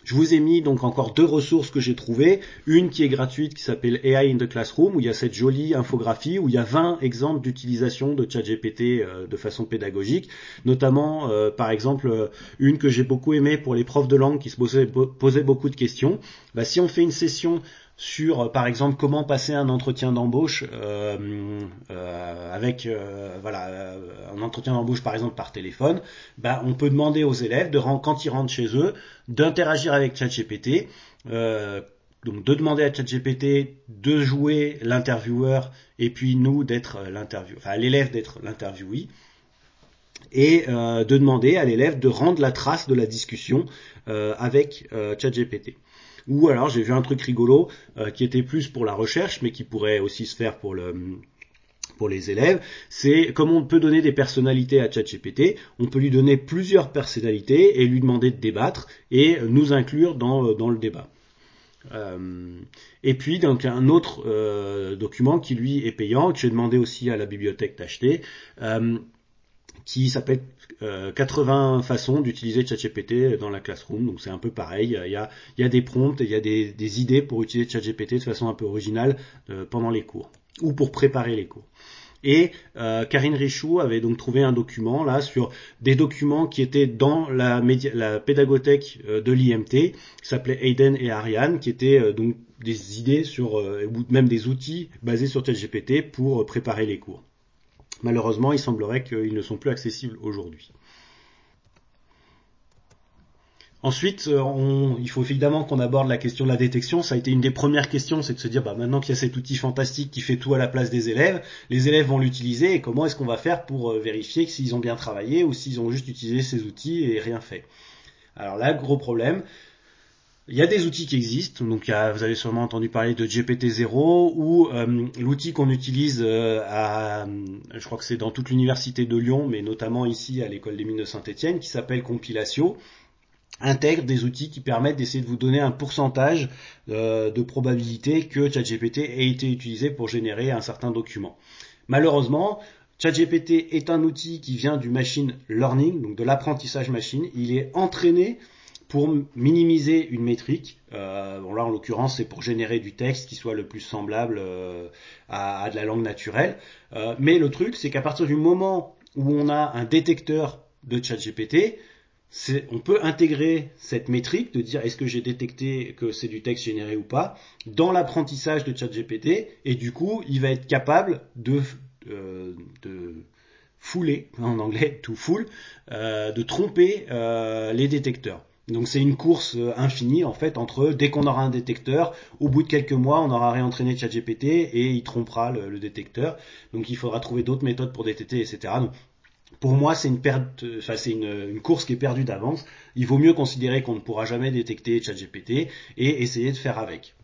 Je vous ai mis donc encore deux ressources que j'ai trouvées. Une qui est gratuite, qui s'appelle A I in the Classroom, où il y a cette jolie infographie, où il y a vingt exemples d'utilisation de ChatGPT euh, de façon pédagogique. Notamment, euh, par exemple, euh, une que j'ai beaucoup aimée pour les profs de langue qui se posaient, posaient beaucoup de questions. Bah, si on fait une session sur, par exemple, comment passer un entretien d'embauche euh, euh, avec euh, voilà un entretien d'embauche par exemple par téléphone, ben, on peut demander aux élèves de quand ils rentrent chez eux d'interagir avec ChatGPT, euh, donc de demander à ChatGPT de jouer l'intervieweur et puis nous d'être l'interview, enfin l'élève d'être l'interviewee. Et euh, de demander à l'élève de rendre la trace de la discussion euh, avec euh, ChatGPT. Ou alors j'ai vu un truc rigolo euh, qui était plus pour la recherche, mais qui pourrait aussi se faire pour le pour les élèves, c'est comme on peut donner des personnalités à ChatGPT, on peut lui donner plusieurs personnalités et lui demander de débattre et nous inclure dans, dans le débat. Euh, et puis donc un autre euh, document qui lui est payant, que j'ai demandé aussi à la bibliothèque d'acheter, euh, qui s'appelle euh, quatre-vingts façons d'utiliser ChatGPT dans la classroom. Donc c'est un peu pareil, il y a, il y a des prompts et il y a des, des idées pour utiliser ChatGPT de façon un peu originale euh, pendant les cours ou pour préparer les cours. Et euh, Karine Richoux avait donc trouvé un document là sur des documents qui étaient dans la, média, la pédagothèque euh, de l'I M T, qui s'appelait Aiden et Ariane, qui étaient euh, donc des idées sur, euh, ou même des outils basés sur ChatGPT pour euh, préparer les cours. Malheureusement, il semblerait qu'ils ne sont plus accessibles aujourd'hui. Ensuite, on, il faut évidemment qu'on aborde la question de la détection. Ça a été une des premières questions, c'est de se dire, bah, maintenant qu'il y a cet outil fantastique qui fait tout à la place des élèves, les élèves vont l'utiliser et comment est-ce qu'on va faire pour vérifier que s'ils ont bien travaillé ou s'ils ont juste utilisé ces outils et rien fait. Alors là, gros problème. Il y a des outils qui existent, donc il y a, vous avez sûrement entendu parler de G P T zéro ou euh, l'outil qu'on utilise euh, à, je crois que c'est dans toute l'université de Lyon, mais notamment ici à l'école des mines de Saint-Étienne, qui s'appelle Compilatio, intègre des outils qui permettent d'essayer de vous donner un pourcentage euh, de probabilité que ChatGPT ait été utilisé pour générer un certain document. Malheureusement, ChatGPT est un outil qui vient du machine learning, donc de l'apprentissage machine. Il est entraîné pour minimiser une métrique. Euh, bon là en l'occurrence c'est pour générer du texte qui soit le plus semblable euh, à, à de la langue naturelle. Euh, mais le truc c'est qu'à partir du moment où on a un détecteur de ChatGPT, c'est, on peut intégrer cette métrique de dire est-ce que j'ai détecté que c'est du texte généré ou pas dans l'apprentissage de ChatGPT et du coup il va être capable de, euh, de fouler, en anglais to fool, euh, de tromper euh, les détecteurs. Donc c'est une course infinie en fait entre dès qu'on aura un détecteur, au bout de quelques mois on aura réentraîné ChatGPT et il trompera le, le détecteur. Donc il faudra trouver d'autres méthodes pour détecter, et cetera. Donc, pour moi, c'est une perte, enfin c'est une, une course qui est perdue d'avance. Il vaut mieux considérer qu'on ne pourra jamais détecter ChatGPT et essayer de faire avec.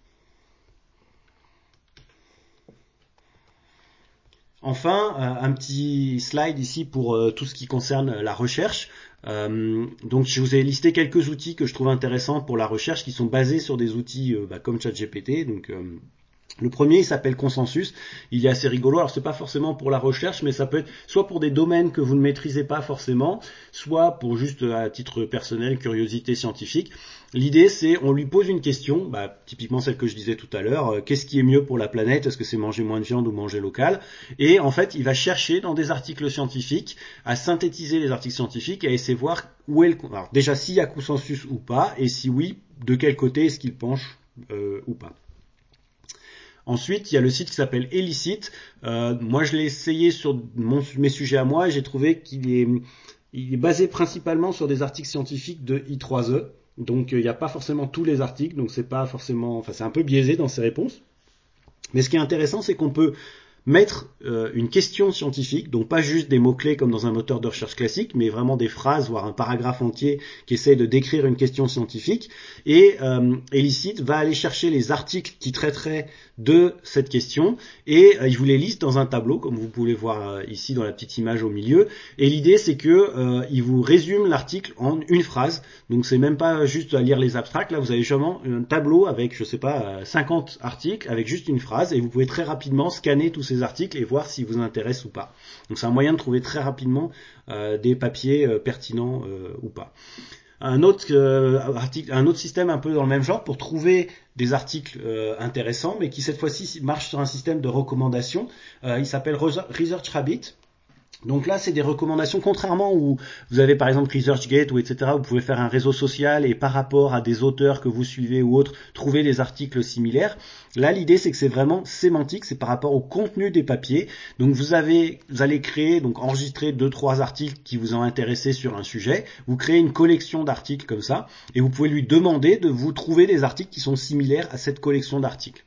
Enfin, un petit slide ici pour tout ce qui concerne la recherche. Euh, donc je vous ai listé quelques outils que je trouve intéressants pour la recherche qui sont basés sur des outils euh, bah, comme ChatGPT. Donc euh, le premier, il s'appelle Consensus. Il est assez rigolo. Alors, c'est pas forcément pour la recherche, mais ça peut être soit pour des domaines que vous ne maîtrisez pas forcément, soit pour juste à titre personnel, curiosité scientifique. L'idée, c'est on lui pose une question, bah, typiquement celle que je disais tout à l'heure. Euh, qu'est-ce qui est mieux pour la planète? Est-ce que c'est manger moins de viande ou manger local? Et en fait, il va chercher dans des articles scientifiques à synthétiser les articles scientifiques et à essayer de voir où est le. Alors, déjà, s'il y a consensus ou pas, et si oui, de quel côté est-ce qu'il penche euh, ou pas. Ensuite, il y a le site qui s'appelle Elicit. Euh, moi, je l'ai essayé sur mon, mes sujets à moi et j'ai trouvé qu'il est, il est basé principalement sur des articles scientifiques de I trois E. Donc, il n'y a pas forcément tous les articles, donc c'est pas forcément, enfin, c'est un peu biaisé dans ses réponses. Mais ce qui est intéressant, c'est qu'on peut mettre euh, une question scientifique, donc pas juste des mots-clés comme dans un moteur de recherche classique, mais vraiment des phrases, voire un paragraphe entier qui essaie de décrire une question scientifique. Et euh, Elicit va aller chercher les articles qui traiteraient de cette question et euh, il vous les liste dans un tableau, comme vous pouvez voir euh, ici dans la petite image au milieu. Et l'idée, c'est que euh, il vous résume l'article en une phrase. Donc c'est même pas juste à lire les abstracts. Là, vous avez justement un tableau avec, je sais pas, cinquante articles avec juste une phrase et vous pouvez très rapidement scanner tous ces articles et voir s'ils vous intéressent ou pas. Donc c'est un moyen de trouver très rapidement euh, des papiers euh, pertinents euh, ou pas. un autre euh, article, un autre système un peu dans le même genre pour trouver des articles euh, intéressants, mais qui cette fois-ci marche sur un système de recommandation. Euh, il s'appelle Research Rabbit. Donc là, c'est des recommandations, contrairement où vous avez par exemple ResearchGate ou et cetera, vous pouvez faire un réseau social et par rapport à des auteurs que vous suivez ou autres, trouver des articles similaires. Là, l'idée, c'est que c'est vraiment sémantique, c'est par rapport au contenu des papiers. Donc vous avez, vous allez créer, donc enregistrer deux, trois articles qui vous ont intéressé sur un sujet. Vous créez une collection d'articles comme ça et vous pouvez lui demander de vous trouver des articles qui sont similaires à cette collection d'articles.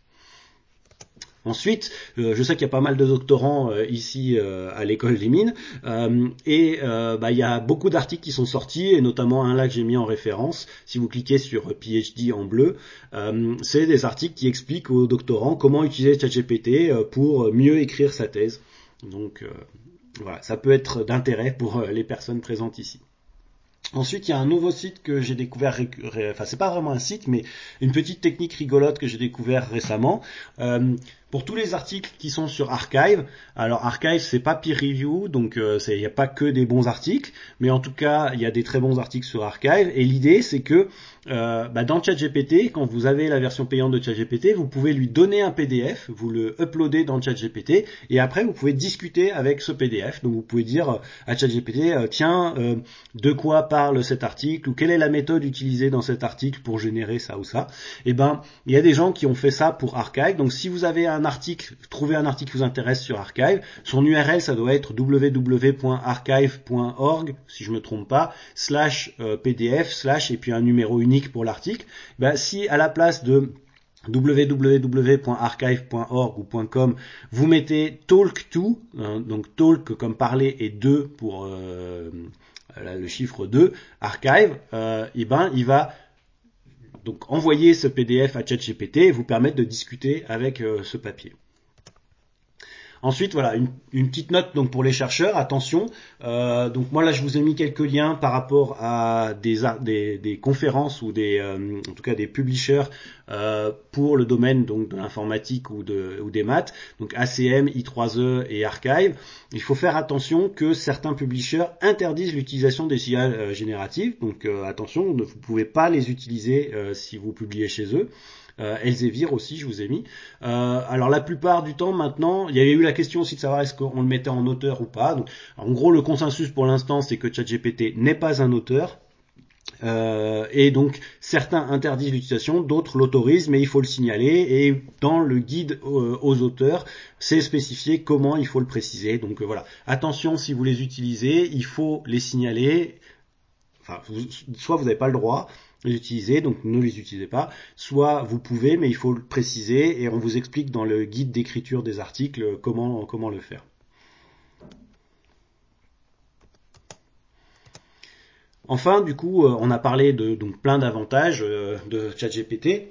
Ensuite, euh, je sais qu'il y a pas mal de doctorants euh, ici euh, à l'école des mines, euh, et euh, bah, il y a beaucoup d'articles qui sont sortis, et notamment un là que j'ai mis en référence. Si vous cliquez sur PhD en bleu, euh, c'est des articles qui expliquent aux doctorants comment utiliser ChatGPT euh, pour mieux écrire sa thèse. Donc euh, voilà, ça peut être d'intérêt pour euh, les personnes présentes ici. Ensuite, il y a un nouveau site que j'ai découvert, enfin c'est pas vraiment un site, mais une petite technique rigolote que j'ai découvert récemment. Euh, pour tous les articles qui sont sur Archive, alors Archive c'est pas peer review, donc il euh, n'y a pas que des bons articles, mais en tout cas il y a des très bons articles sur Archive. Et l'idée c'est que euh, bah, dans ChatGPT, quand vous avez la version payante de ChatGPT, vous pouvez lui donner un P D F, vous le uploadez dans ChatGPT, et après vous pouvez discuter avec ce P D F. Donc vous pouvez dire à ChatGPT, euh, tiens, euh, de quoi parle cet article, ou quelle est la méthode utilisée dans cet article pour générer ça ou ça. Et ben, il y a des gens qui ont fait ça pour Archive. Donc si vous avez un article, trouvez un article qui vous intéresse sur Archive, son U R L ça doit être w w w point archive point org, si je me trompe pas, slash euh, P D F, slash, et puis un numéro unique pour l'article. Ben, si à la place de w w w point archive point org ou .com, vous mettez talk to, hein, donc talk comme parler et deux pour euh, le chiffre deux, archive, euh, et ben il va donc envoyer ce P D F à ChatGPT et vous permettre de discuter avec euh, ce papier. Ensuite, voilà, une, une petite note donc pour les chercheurs, attention. Euh, donc moi là, je vous ai mis quelques liens par rapport à des, des, des conférences ou des, euh, en tout cas des publishers euh, pour le domaine donc de l'informatique ou, de, ou des maths. Donc A C M, I trois E et Archive. Il faut faire attention que certains publishers interdisent l'utilisation des I A euh, génératives. Donc euh, attention, vous ne pouvez pas les utiliser euh, si vous publiez chez eux. Euh, Elsevier aussi, je vous ai mis. Euh, alors la plupart du temps maintenant, il y avait eu la question aussi de savoir est-ce qu'on le mettait en auteur ou pas. Donc, en gros, le consensus pour l'instant, c'est que ChatGPT n'est pas un auteur. Euh, et donc certains interdisent l'utilisation, d'autres l'autorisent, mais il faut le signaler. Et dans le guide aux, aux auteurs, c'est spécifié comment il faut le préciser. Donc euh, voilà, attention si vous les utilisez, il faut les signaler. Enfin, vous, soit vous n'avez pas le droit les utiliser, donc ne les utilisez pas, soit vous pouvez, mais il faut le préciser, et on vous explique dans le guide d'écriture des articles comment, comment le faire. Enfin, du coup, on a parlé de donc, plein d'avantages de ChatGPT.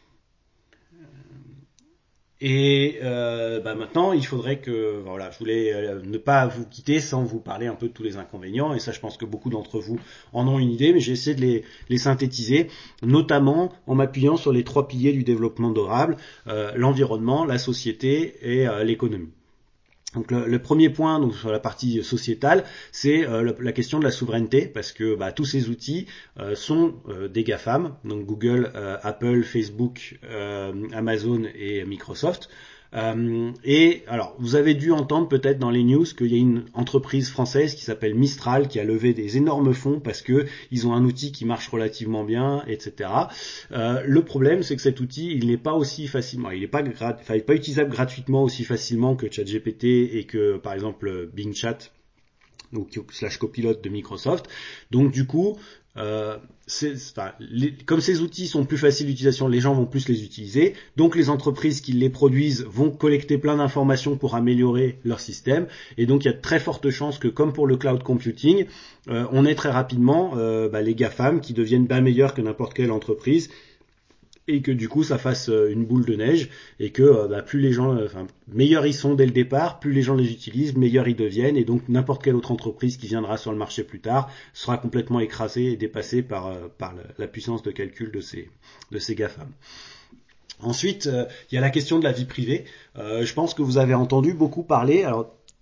Et euh, bah maintenant, il faudrait que, voilà, je voulais euh, ne pas vous quitter sans vous parler un peu de tous les inconvénients. Et ça, je pense que beaucoup d'entre vous en ont une idée, mais j'ai essayé de les, les synthétiser, notamment en m'appuyant sur les trois piliers du développement durable, euh, l'environnement, la société et euh, l'économie. Donc le, le premier point, donc sur la partie sociétale, c'est euh, la, la question de la souveraineté, parce que bah, tous ces outils euh, sont euh, des GAFAM, donc Google, euh, Apple, Facebook, euh, Amazon et Microsoft. Euh, et alors, vous avez dû entendre peut-être dans les news qu'il y a une entreprise française qui s'appelle Mistral qui a levé des énormes fonds parce que ils ont un outil qui marche relativement bien, et cetera. Euh, le problème, c'est que cet outil, il n'est pas aussi facilement, il n'est pas, grat, enfin, il n'est pas utilisable gratuitement aussi facilement que ChatGPT et que, par exemple, Bing Chat, donc slash copilote de Microsoft. Donc du coup, euh, enfin, les, comme ces outils sont plus faciles d'utilisation, les gens vont plus les utiliser. Donc les entreprises qui les produisent vont collecter plein d'informations pour améliorer leur système. Et donc il y a de très fortes chances que, comme pour le cloud computing, euh, on ait très rapidement euh, bah, les GAFAM qui deviennent bien meilleurs que n'importe quelle entreprise. Et que du coup ça fasse une boule de neige et que bah, plus les gens, enfin meilleurs ils sont dès le départ, plus les gens les utilisent, meilleurs ils deviennent, et donc n'importe quelle autre entreprise qui viendra sur le marché plus tard sera complètement écrasée et dépassée par par la puissance de calcul de ces de ces GAFAM. Ensuite, euh, il y a la question de la vie privée. Euh, je pense que vous avez entendu beaucoup parler. Alors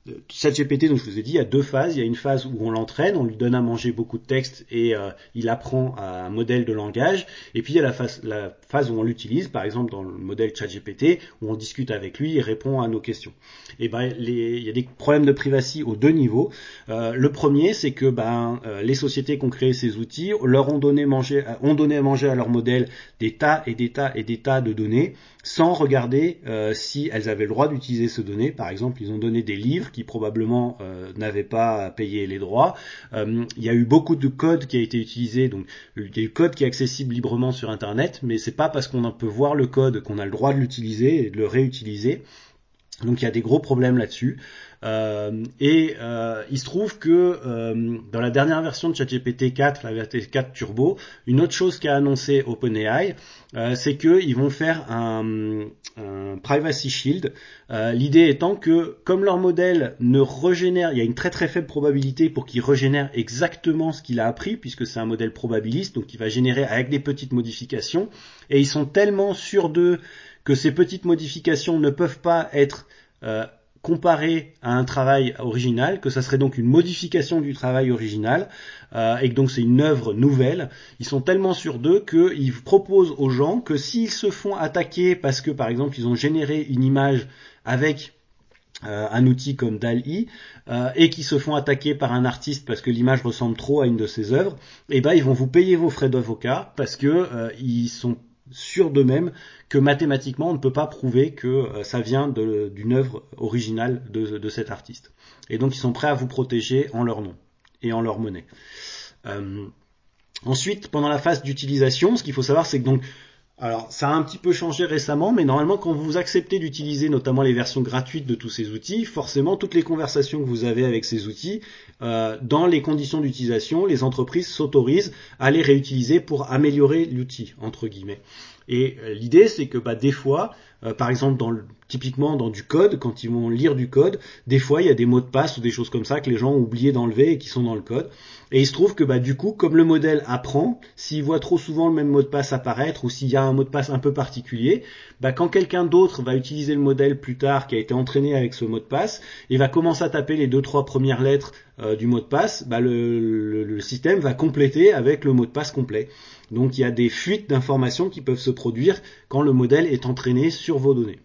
ChatGPT, donc je vous ai dit, il y a deux phases. Il y a une phase où on l'entraîne, on lui donne à manger beaucoup de texte et euh, il apprend un modèle de langage. Et puis il y a la phase, la phase où on l'utilise, par exemple dans le modèle ChatGPT, où on discute avec lui et répond à nos questions. Et ben les, il y a des problèmes de privacy aux deux niveaux. Euh, le premier, c'est que ben euh, les sociétés qui ont créé ces outils leur ont donné manger, ont donné à manger à leur modèle des tas et des tas et des tas de données, sans regarder euh, si elles avaient le droit d'utiliser ces données. Par exemple, ils ont donné des livres qui probablement euh, n'avaient pas payé les droits. Euh, il y a eu beaucoup de code qui a été utilisé, donc il y a eu code qui est accessible librement sur Internet, mais c'est pas parce qu'on peut voir le code qu'on a le droit de l'utiliser et de le réutiliser. Donc il y a des gros problèmes là-dessus. Euh, et euh, il se trouve que euh, dans la dernière version de ChatGPT quatre, la version quatre Turbo, une autre chose qu'a annoncé OpenAI, euh, c'est qu'ils vont faire un, un Privacy Shield. Euh, l'idée étant que comme leur modèle ne régénère, il y a une très très faible probabilité pour qu'il régénère exactement ce qu'il a appris, puisque c'est un modèle probabiliste, donc il va générer avec des petites modifications, et ils sont tellement sûrs d'eux que ces petites modifications ne peuvent pas être euh, comparé à un travail original, que ça serait donc une modification du travail original, euh, et que donc c'est une œuvre nouvelle. Ils sont tellement sûrs d'eux qu'ils proposent aux gens que s'ils se font attaquer parce que par exemple ils ont généré une image avec euh, un outil comme D A L L-E euh, et qui se font attaquer par un artiste parce que l'image ressemble trop à une de ses œuvres, et ben ils vont vous payer vos frais d'avocat parce que euh, ils sont sûrs d'eux-mêmes que mathématiquement on ne peut pas prouver que euh, ça vient de, d'une œuvre originale de, de cet artiste. Et donc ils sont prêts à vous protéger en leur nom et en leur monnaie. Euh, ensuite, pendant la phase d'utilisation, ce qu'il faut savoir, c'est que donc alors, ça a un petit peu changé récemment, mais normalement, quand vous acceptez d'utiliser notamment les versions gratuites de tous ces outils, forcément, toutes les conversations que vous avez avec ces outils, euh, dans les conditions d'utilisation, les entreprises s'autorisent à les réutiliser pour améliorer l'outil, entre guillemets. Et euh, l'idée, c'est que bah, des fois, euh, par exemple, dans le, typiquement dans du code, quand ils vont lire du code, des fois, il y a des mots de passe ou des choses comme ça que les gens ont oublié d'enlever et qui sont dans le code. Et il se trouve que bah, du coup, comme le modèle apprend, s'il voit trop souvent le même mot de passe apparaître ou s'il y a un mot de passe un peu particulier, bah, quand quelqu'un d'autre va utiliser le modèle plus tard qui a été entraîné avec ce mot de passe et va commencer à taper les deux trois premières lettres euh, du mot de passe, bah, le, le, le système va compléter avec le mot de passe complet. Donc il y a des fuites d'informations qui peuvent se produire quand le modèle est entraîné sur vos données.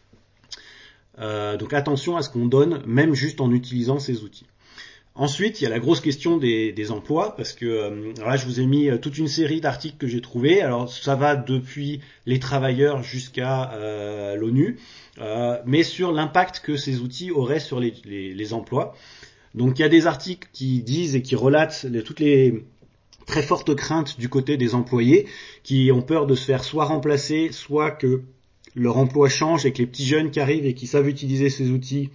Euh, donc attention à ce qu'on donne, même juste en utilisant ces outils. Ensuite, il y a la grosse question des, des emplois, parce que euh, là, je vous ai mis toute une série d'articles que j'ai trouvés. Alors, ça va depuis les travailleurs jusqu'à euh, l'ONU, euh, mais sur l'impact que ces outils auraient sur les, les, les emplois. Donc, il y a des articles qui disent et qui relatent les, toutes les très fortes craintes du côté des employés, qui ont peur de se faire soit remplacer, soit que leur emploi change et que les petits jeunes qui arrivent et qui savent utiliser ces outils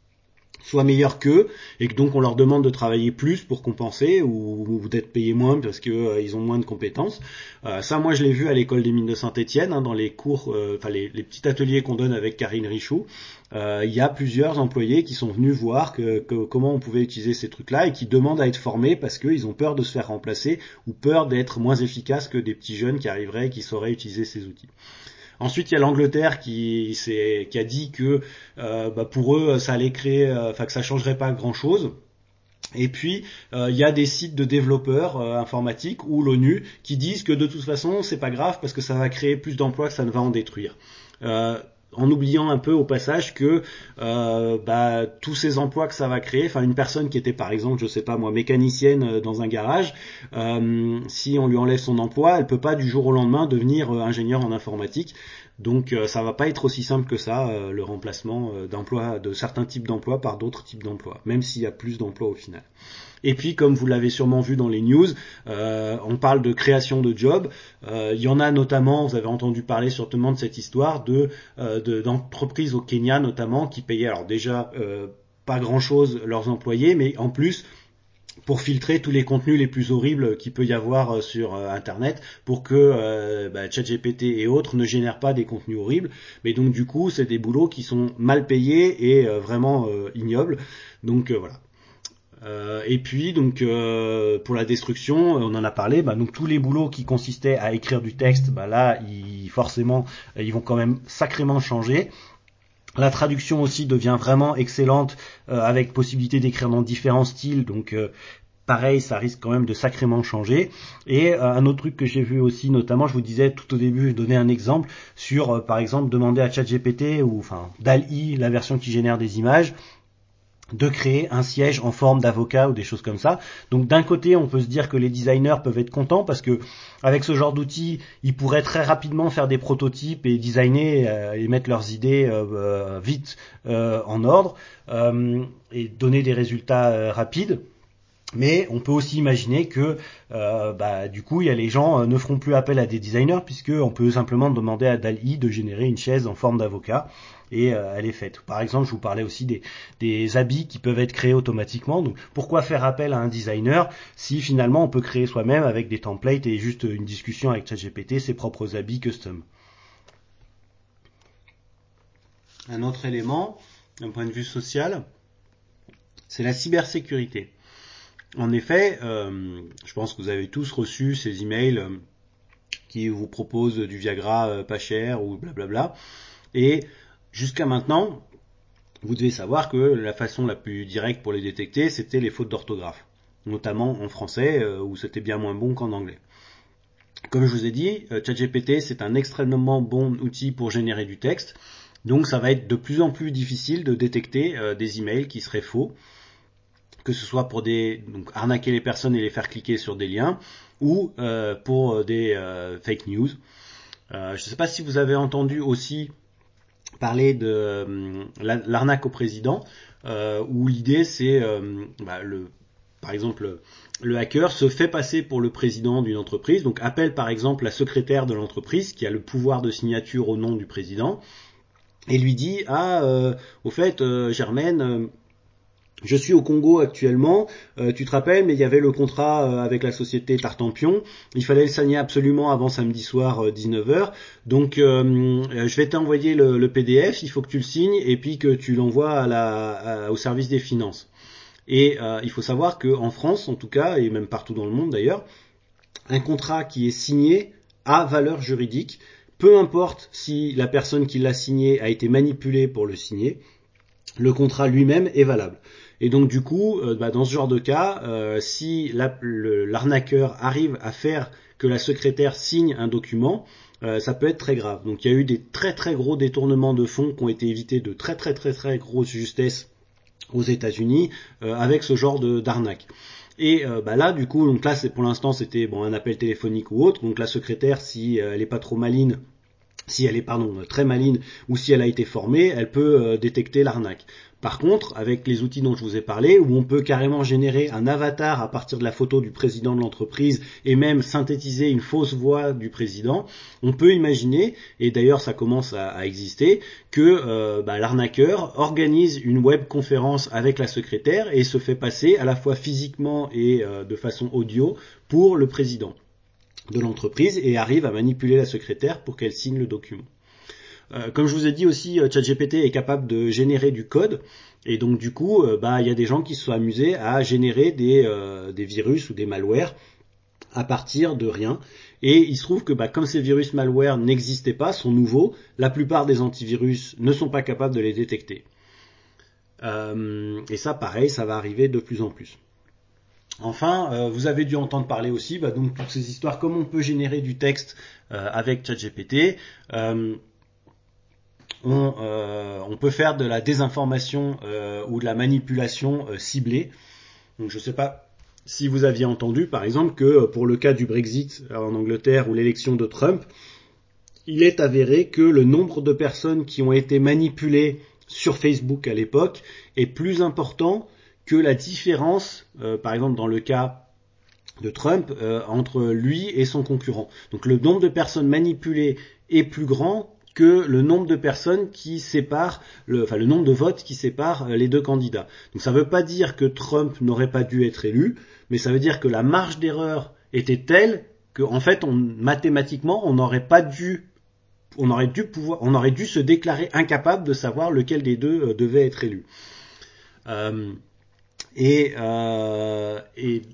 soient meilleurs qu'eux, et que donc on leur demande de travailler plus pour compenser, ou, ou d'être payés moins parce qu'ils euh, ont moins de compétences. Euh, ça, moi, je l'ai vu à l'école des mines de Saint-Étienne, hein, dans les cours, euh, enfin les, les petits ateliers qu'on donne avec Karine Richoux. Euh, il y a plusieurs employés qui sont venus voir que, que, comment on pouvait utiliser ces trucs-là et qui demandent à être formés parce qu'ils ont peur de se faire remplacer ou peur d'être moins efficaces que des petits jeunes qui arriveraient et qui sauraient utiliser ces outils. Ensuite, il y a l'Angleterre qui, qui a dit que euh, bah pour eux, ça allait créer, enfin euh, que ça changerait pas grand-chose. Et puis, euh, il y a des sites de développeurs euh, informatiques ou l'ONU qui disent que de toute façon, c'est pas grave parce que ça va créer plus d'emplois que ça ne va en détruire. Euh, en oubliant un peu au passage que euh, bah, tous ces emplois que ça va créer, enfin une personne qui était par exemple, je sais pas moi, mécanicienne dans un garage, euh, si on lui enlève son emploi, elle peut pas du jour au lendemain devenir euh, ingénieure en informatique. Donc euh, ça va pas être aussi simple que ça, euh, le remplacement euh, d'emplois, de certains types d'emplois par d'autres types d'emplois, même s'il y a plus d'emplois au final. Et puis, comme vous l'avez sûrement vu dans les news, euh, on parle de création de jobs. Euh, il y en a notamment, vous avez entendu parler sûrement de cette histoire de, euh, de d'entreprises au Kenya notamment qui payaient alors déjà euh, pas grand-chose leurs employés, mais en plus pour filtrer tous les contenus les plus horribles qu'il peut y avoir sur euh, Internet, pour que euh, bah, ChatGPT et autres ne génèrent pas des contenus horribles. Mais donc du coup, c'est des boulots qui sont mal payés et euh, vraiment euh, ignobles. Donc euh, voilà. Euh, et puis donc euh, pour la destruction, on en a parlé. Bah, donc tous les boulots qui consistaient à écrire du texte, bah là, ils, forcément, ils vont quand même sacrément changer. La traduction aussi devient vraiment excellente euh, avec possibilité d'écrire dans différents styles, donc euh, pareil, ça risque quand même de sacrément changer. Et euh, un autre truc que j'ai vu aussi, notamment, je vous disais tout au début, je donnais un exemple sur, euh, par exemple, demander à ChatGPT ou enfin D A L L-E, la version qui génère des images, de créer un siège en forme d'avocat ou des choses comme ça. Donc d'un côté, on peut se dire que les designers peuvent être contents parce que avec ce genre d'outils, ils pourraient très rapidement faire des prototypes et designer euh, et mettre leurs idées euh, euh, vite euh, en ordre euh, et donner des résultats euh, rapides. Mais on peut aussi imaginer que euh, bah, du coup, il y a les gens euh, ne feront plus appel à des designers puisque on peut simplement demander à D A L L-E de générer une chaise en forme d'avocat et euh, elle est faite. Par exemple, je vous parlais aussi des, des habits qui peuvent être créés automatiquement. Donc, pourquoi faire appel à un designer si finalement on peut créer soi-même avec des templates et juste une discussion avec ChatGPT ses propres habits custom. Un autre élément, d'un point de vue social, c'est la cybersécurité. En effet, euh, je pense que vous avez tous reçu ces emails euh, qui vous proposent du Viagra euh, pas cher ou blablabla. Et jusqu'à maintenant, vous devez savoir que la façon la plus directe pour les détecter, c'était les fautes d'orthographe, notamment en français euh, où c'était bien moins bon qu'en anglais. Comme je vous ai dit, euh, ChatGPT c'est un extrêmement bon outil pour générer du texte, donc ça va être de plus en plus difficile de détecter euh, des emails qui seraient faux, que ce soit pour des donc arnaquer les personnes et les faire cliquer sur des liens ou euh, pour des euh, fake news. Euh, je ne sais pas si vous avez entendu aussi parler de euh, l'arnaque au président, euh, où l'idée c'est euh, bah, le par exemple le hacker se fait passer pour le président d'une entreprise, donc appelle par exemple la secrétaire de l'entreprise qui a le pouvoir de signature au nom du président et lui dit ah euh, au fait euh, Germaine euh, je suis au Congo actuellement, euh, tu te rappelles, mais il y avait le contrat euh, avec la société Tartampion, il fallait le signer absolument avant samedi soir euh, dix-neuf heures, donc euh, je vais t'envoyer le, le P D F, il faut que tu le signes et puis que tu l'envoies à la, à, au service des finances. Et euh, il faut savoir qu'en France, en tout cas, et même partout dans le monde d'ailleurs, un contrat qui est signé a valeur juridique, peu importe si la personne qui l'a signé a été manipulée pour le signer, le contrat lui-même est valable. Et donc du coup, euh, bah, dans ce genre de cas, euh, si la, le, l'arnaqueur arrive à faire que la secrétaire signe un document, euh, ça peut être très grave. Donc il y a eu des très très gros détournements de fonds qui ont été évités de très très très très grosse justesse aux États-Unis euh, avec ce genre de, d'arnaque. Et euh, bah là, du coup, donc là, c'est, pour l'instant, c'était bon un appel téléphonique ou autre. Donc la secrétaire, si euh, elle est pas trop maligne, si elle est pardon très maligne ou si elle a été formée, elle peut euh, détecter l'arnaque. Par contre, avec les outils dont je vous ai parlé, où on peut carrément générer un avatar à partir de la photo du président de l'entreprise et même synthétiser une fausse voix du président, on peut imaginer, et d'ailleurs ça commence à, à exister, que euh, bah, l'arnaqueur organise une webconférence avec la secrétaire et se fait passer à la fois physiquement et euh, de façon audio pour le président de l'entreprise et arrive à manipuler la secrétaire pour qu'elle signe le document. Euh, comme je vous ai dit aussi, ChatGPT est capable de générer du code et donc du coup, euh, bah il y a des gens qui se sont amusés à générer des, euh, des virus ou des malwares à partir de rien. Et il se trouve que bah, comme ces virus malware n'existaient pas, sont nouveaux, la plupart des antivirus ne sont pas capables de les détecter. Euh, et ça, pareil, ça va arriver de plus en plus. Enfin, euh, vous avez dû entendre parler aussi, bah, donc toutes ces histoires, comment on peut générer du texte euh, avec ChatGPT. Euh, on, euh, on peut faire de la désinformation euh, ou de la manipulation euh, ciblée. Donc, je ne sais pas si vous aviez entendu, par exemple, que pour le cas du Brexit en Angleterre ou l'élection de Trump, il est avéré que le nombre de personnes qui ont été manipulées sur Facebook à l'époque est plus important que la différence, euh, par exemple dans le cas de Trump, euh, entre lui et son concurrent. Donc le nombre de personnes manipulées est plus grand que le nombre de personnes qui séparent, le, enfin le nombre de votes qui séparent les deux candidats. Donc ça ne veut pas dire que Trump n'aurait pas dû être élu, mais ça veut dire que la marge d'erreur était telle que, en fait, on, mathématiquement, on n'aurait pas dû, on aurait dû pouvoir, on aurait dû se déclarer incapable de savoir lequel des deux euh, devait être élu. Euh, et, euh, et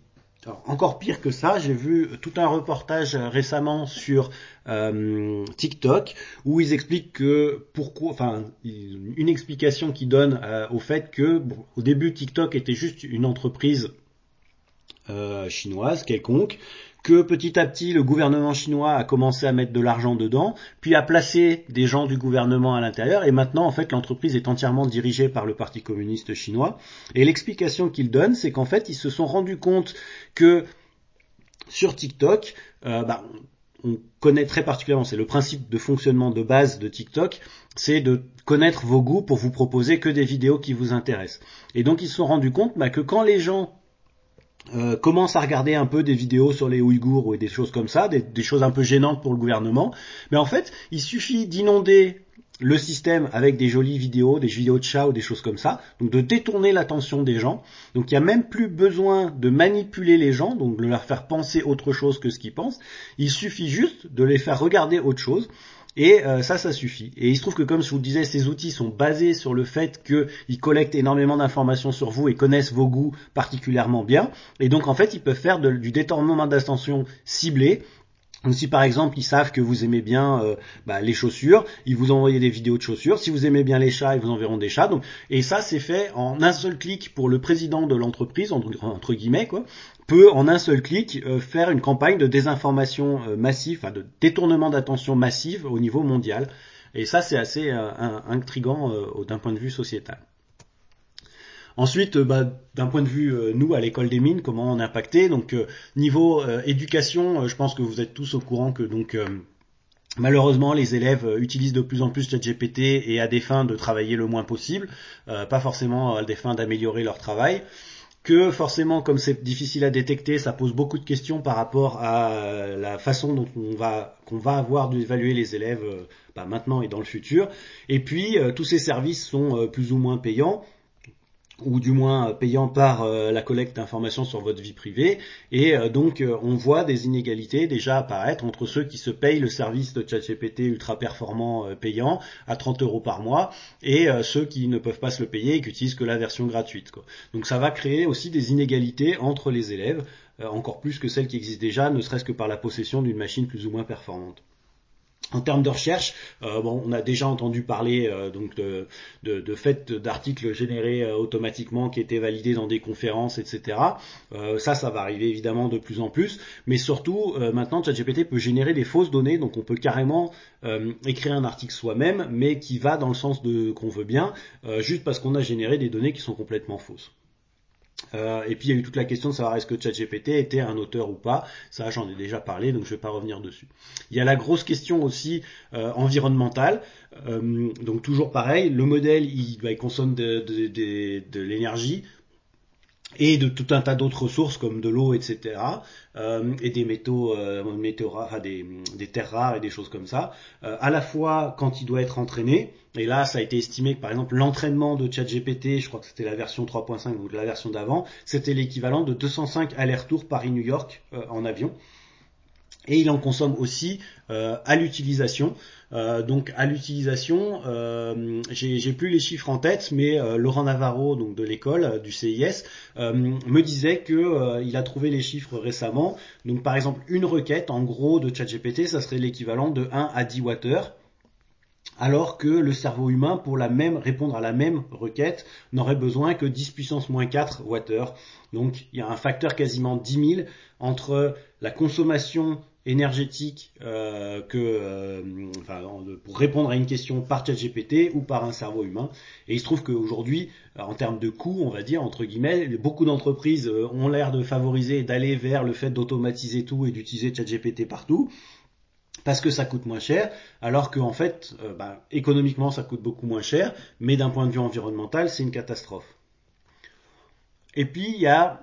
Alors, encore pire que ça, j'ai vu tout un reportage récemment sur euh, TikTok où ils expliquent que pourquoi, enfin, une explication qu'ils donnent euh, au fait que bon, au début TikTok était juste une entreprise euh, chinoise quelconque, que petit à petit le gouvernement chinois a commencé à mettre de l'argent dedans, puis à placer des gens du gouvernement à l'intérieur, et maintenant en fait l'entreprise est entièrement dirigée par le Parti communiste chinois. Et l'explication qu'ils donnent, c'est qu'en fait ils se sont rendus compte que sur TikTok, euh, bah, on connaît très particulièrement, c'est le principe de fonctionnement de base de TikTok, c'est de connaître vos goûts pour vous proposer que des vidéos qui vous intéressent. Et donc ils se sont rendus compte bah, que quand les gens Euh, commence à regarder un peu des vidéos sur les Ouïghours ou des choses comme ça, des, des choses un peu gênantes pour le gouvernement, mais en fait, il suffit d'inonder le système avec des jolies vidéos, des vidéos de chats ou des choses comme ça, donc de détourner l'attention des gens. Donc il n'y a même plus besoin de manipuler les gens, donc de leur faire penser autre chose que ce qu'ils pensent. Il suffit juste de les faire regarder autre chose. Et euh, ça, ça suffit. Et il se trouve que, comme je vous le disais, ces outils sont basés sur le fait qu'ils collectent énormément d'informations sur vous et connaissent vos goûts particulièrement bien. Et donc, en fait, ils peuvent faire de, du détournement d'attention ciblé. Donc si par exemple ils savent que vous aimez bien euh, bah, les chaussures, ils vous envoient des vidéos de chaussures. Si vous aimez bien les chats, ils vous enverront des chats. Donc, et ça c'est fait en un seul clic pour le président de l'entreprise, entre, entre guillemets, quoi, peut en un seul clic euh, faire une campagne de désinformation euh, massive, enfin, de détournement d'attention massive au niveau mondial. Et ça c'est assez euh, intriguant euh, d'un point de vue sociétal. Ensuite, bah, d'un point de vue, euh, nous, à l'école des mines, comment on est impacté. Donc, euh, niveau euh, éducation, euh, je pense que vous êtes tous au courant que donc euh, malheureusement, les élèves euh, utilisent de plus en plus ChatGPT et à des fins de travailler le moins possible, euh, pas forcément à des fins d'améliorer leur travail. Que forcément, comme c'est difficile à détecter, ça pose beaucoup de questions par rapport à la façon dont on va qu'on va avoir d'évaluer les élèves euh, bah, maintenant et dans le futur. Et puis, euh, tous ces services sont euh, plus ou moins payants, ou du moins payant par euh, la collecte d'informations sur votre vie privée, et euh, donc euh, on voit des inégalités déjà apparaître entre ceux qui se payent le service de ChatGPT ultra performant euh, payant à trente euros par mois et euh, ceux qui ne peuvent pas se le payer et qui utilisent que la version gratuite, quoi. Donc ça va créer aussi des inégalités entre les élèves, euh, encore plus que celles qui existent déjà, ne serait-ce que par la possession d'une machine plus ou moins performante. En termes de recherche, euh, bon, on a déjà entendu parler euh, donc de, de, de fait d'articles générés euh, automatiquement qui étaient validés dans des conférences, et cetera. Euh, ça, ça va arriver évidemment de plus en plus, mais surtout euh, maintenant ChatGPT peut générer des fausses données, donc on peut carrément euh, écrire un article soi-même, mais qui va dans le sens de qu'on veut bien, euh, juste parce qu'on a généré des données qui sont complètement fausses. Euh, et puis il y a eu toute la question de savoir est-ce que ChatGPT était un auteur ou pas. Ça, j'en ai déjà parlé, donc je ne vais pas revenir dessus. Il y a la grosse question aussi euh, environnementale. Euh, donc toujours pareil, le modèle il, bah, il consomme de, de, de, de l'énergie et de tout un tas d'autres ressources comme de l'eau, et cetera. Euh, et des métaux, euh, métaux rares, enfin des, des terres rares et des choses comme ça. Euh, à la fois quand il doit être entraîné, et là ça a été estimé que par exemple l'entraînement de ChatGPT, je crois que c'était la version trois point cinq ou la version d'avant, c'était l'équivalent de deux cent cinq allers-retours Paris-New York euh, en avion. Et il en consomme aussi euh, à l'utilisation. Euh, donc à l'utilisation, euh, j'ai, j'ai plus les chiffres en tête, mais euh, Laurent Navarro, donc de l'école euh, du C I S, euh, me disait que euh, il a trouvé les chiffres récemment. Donc par exemple une requête, en gros de ChatGPT, ça serait l'équivalent de un à dix wattheures. Alors que le cerveau humain, pour la même, répondre à la même requête, n'aurait besoin que dix puissance moins quatre wattheures. Donc il y a un facteur quasiment dix mille entre la consommation énergétique euh, que, euh, enfin, pour répondre à une question par ChatGPT ou par un cerveau humain. Et il se trouve qu'aujourd'hui, en termes de coûts, on va dire, entre guillemets, beaucoup d'entreprises ont l'air de favoriser et d'aller vers le fait d'automatiser tout et d'utiliser ChatGPT partout, parce que ça coûte moins cher, alors qu'en fait, euh, bah, économiquement, ça coûte beaucoup moins cher, mais d'un point de vue environnemental, c'est une catastrophe. Et puis, il y a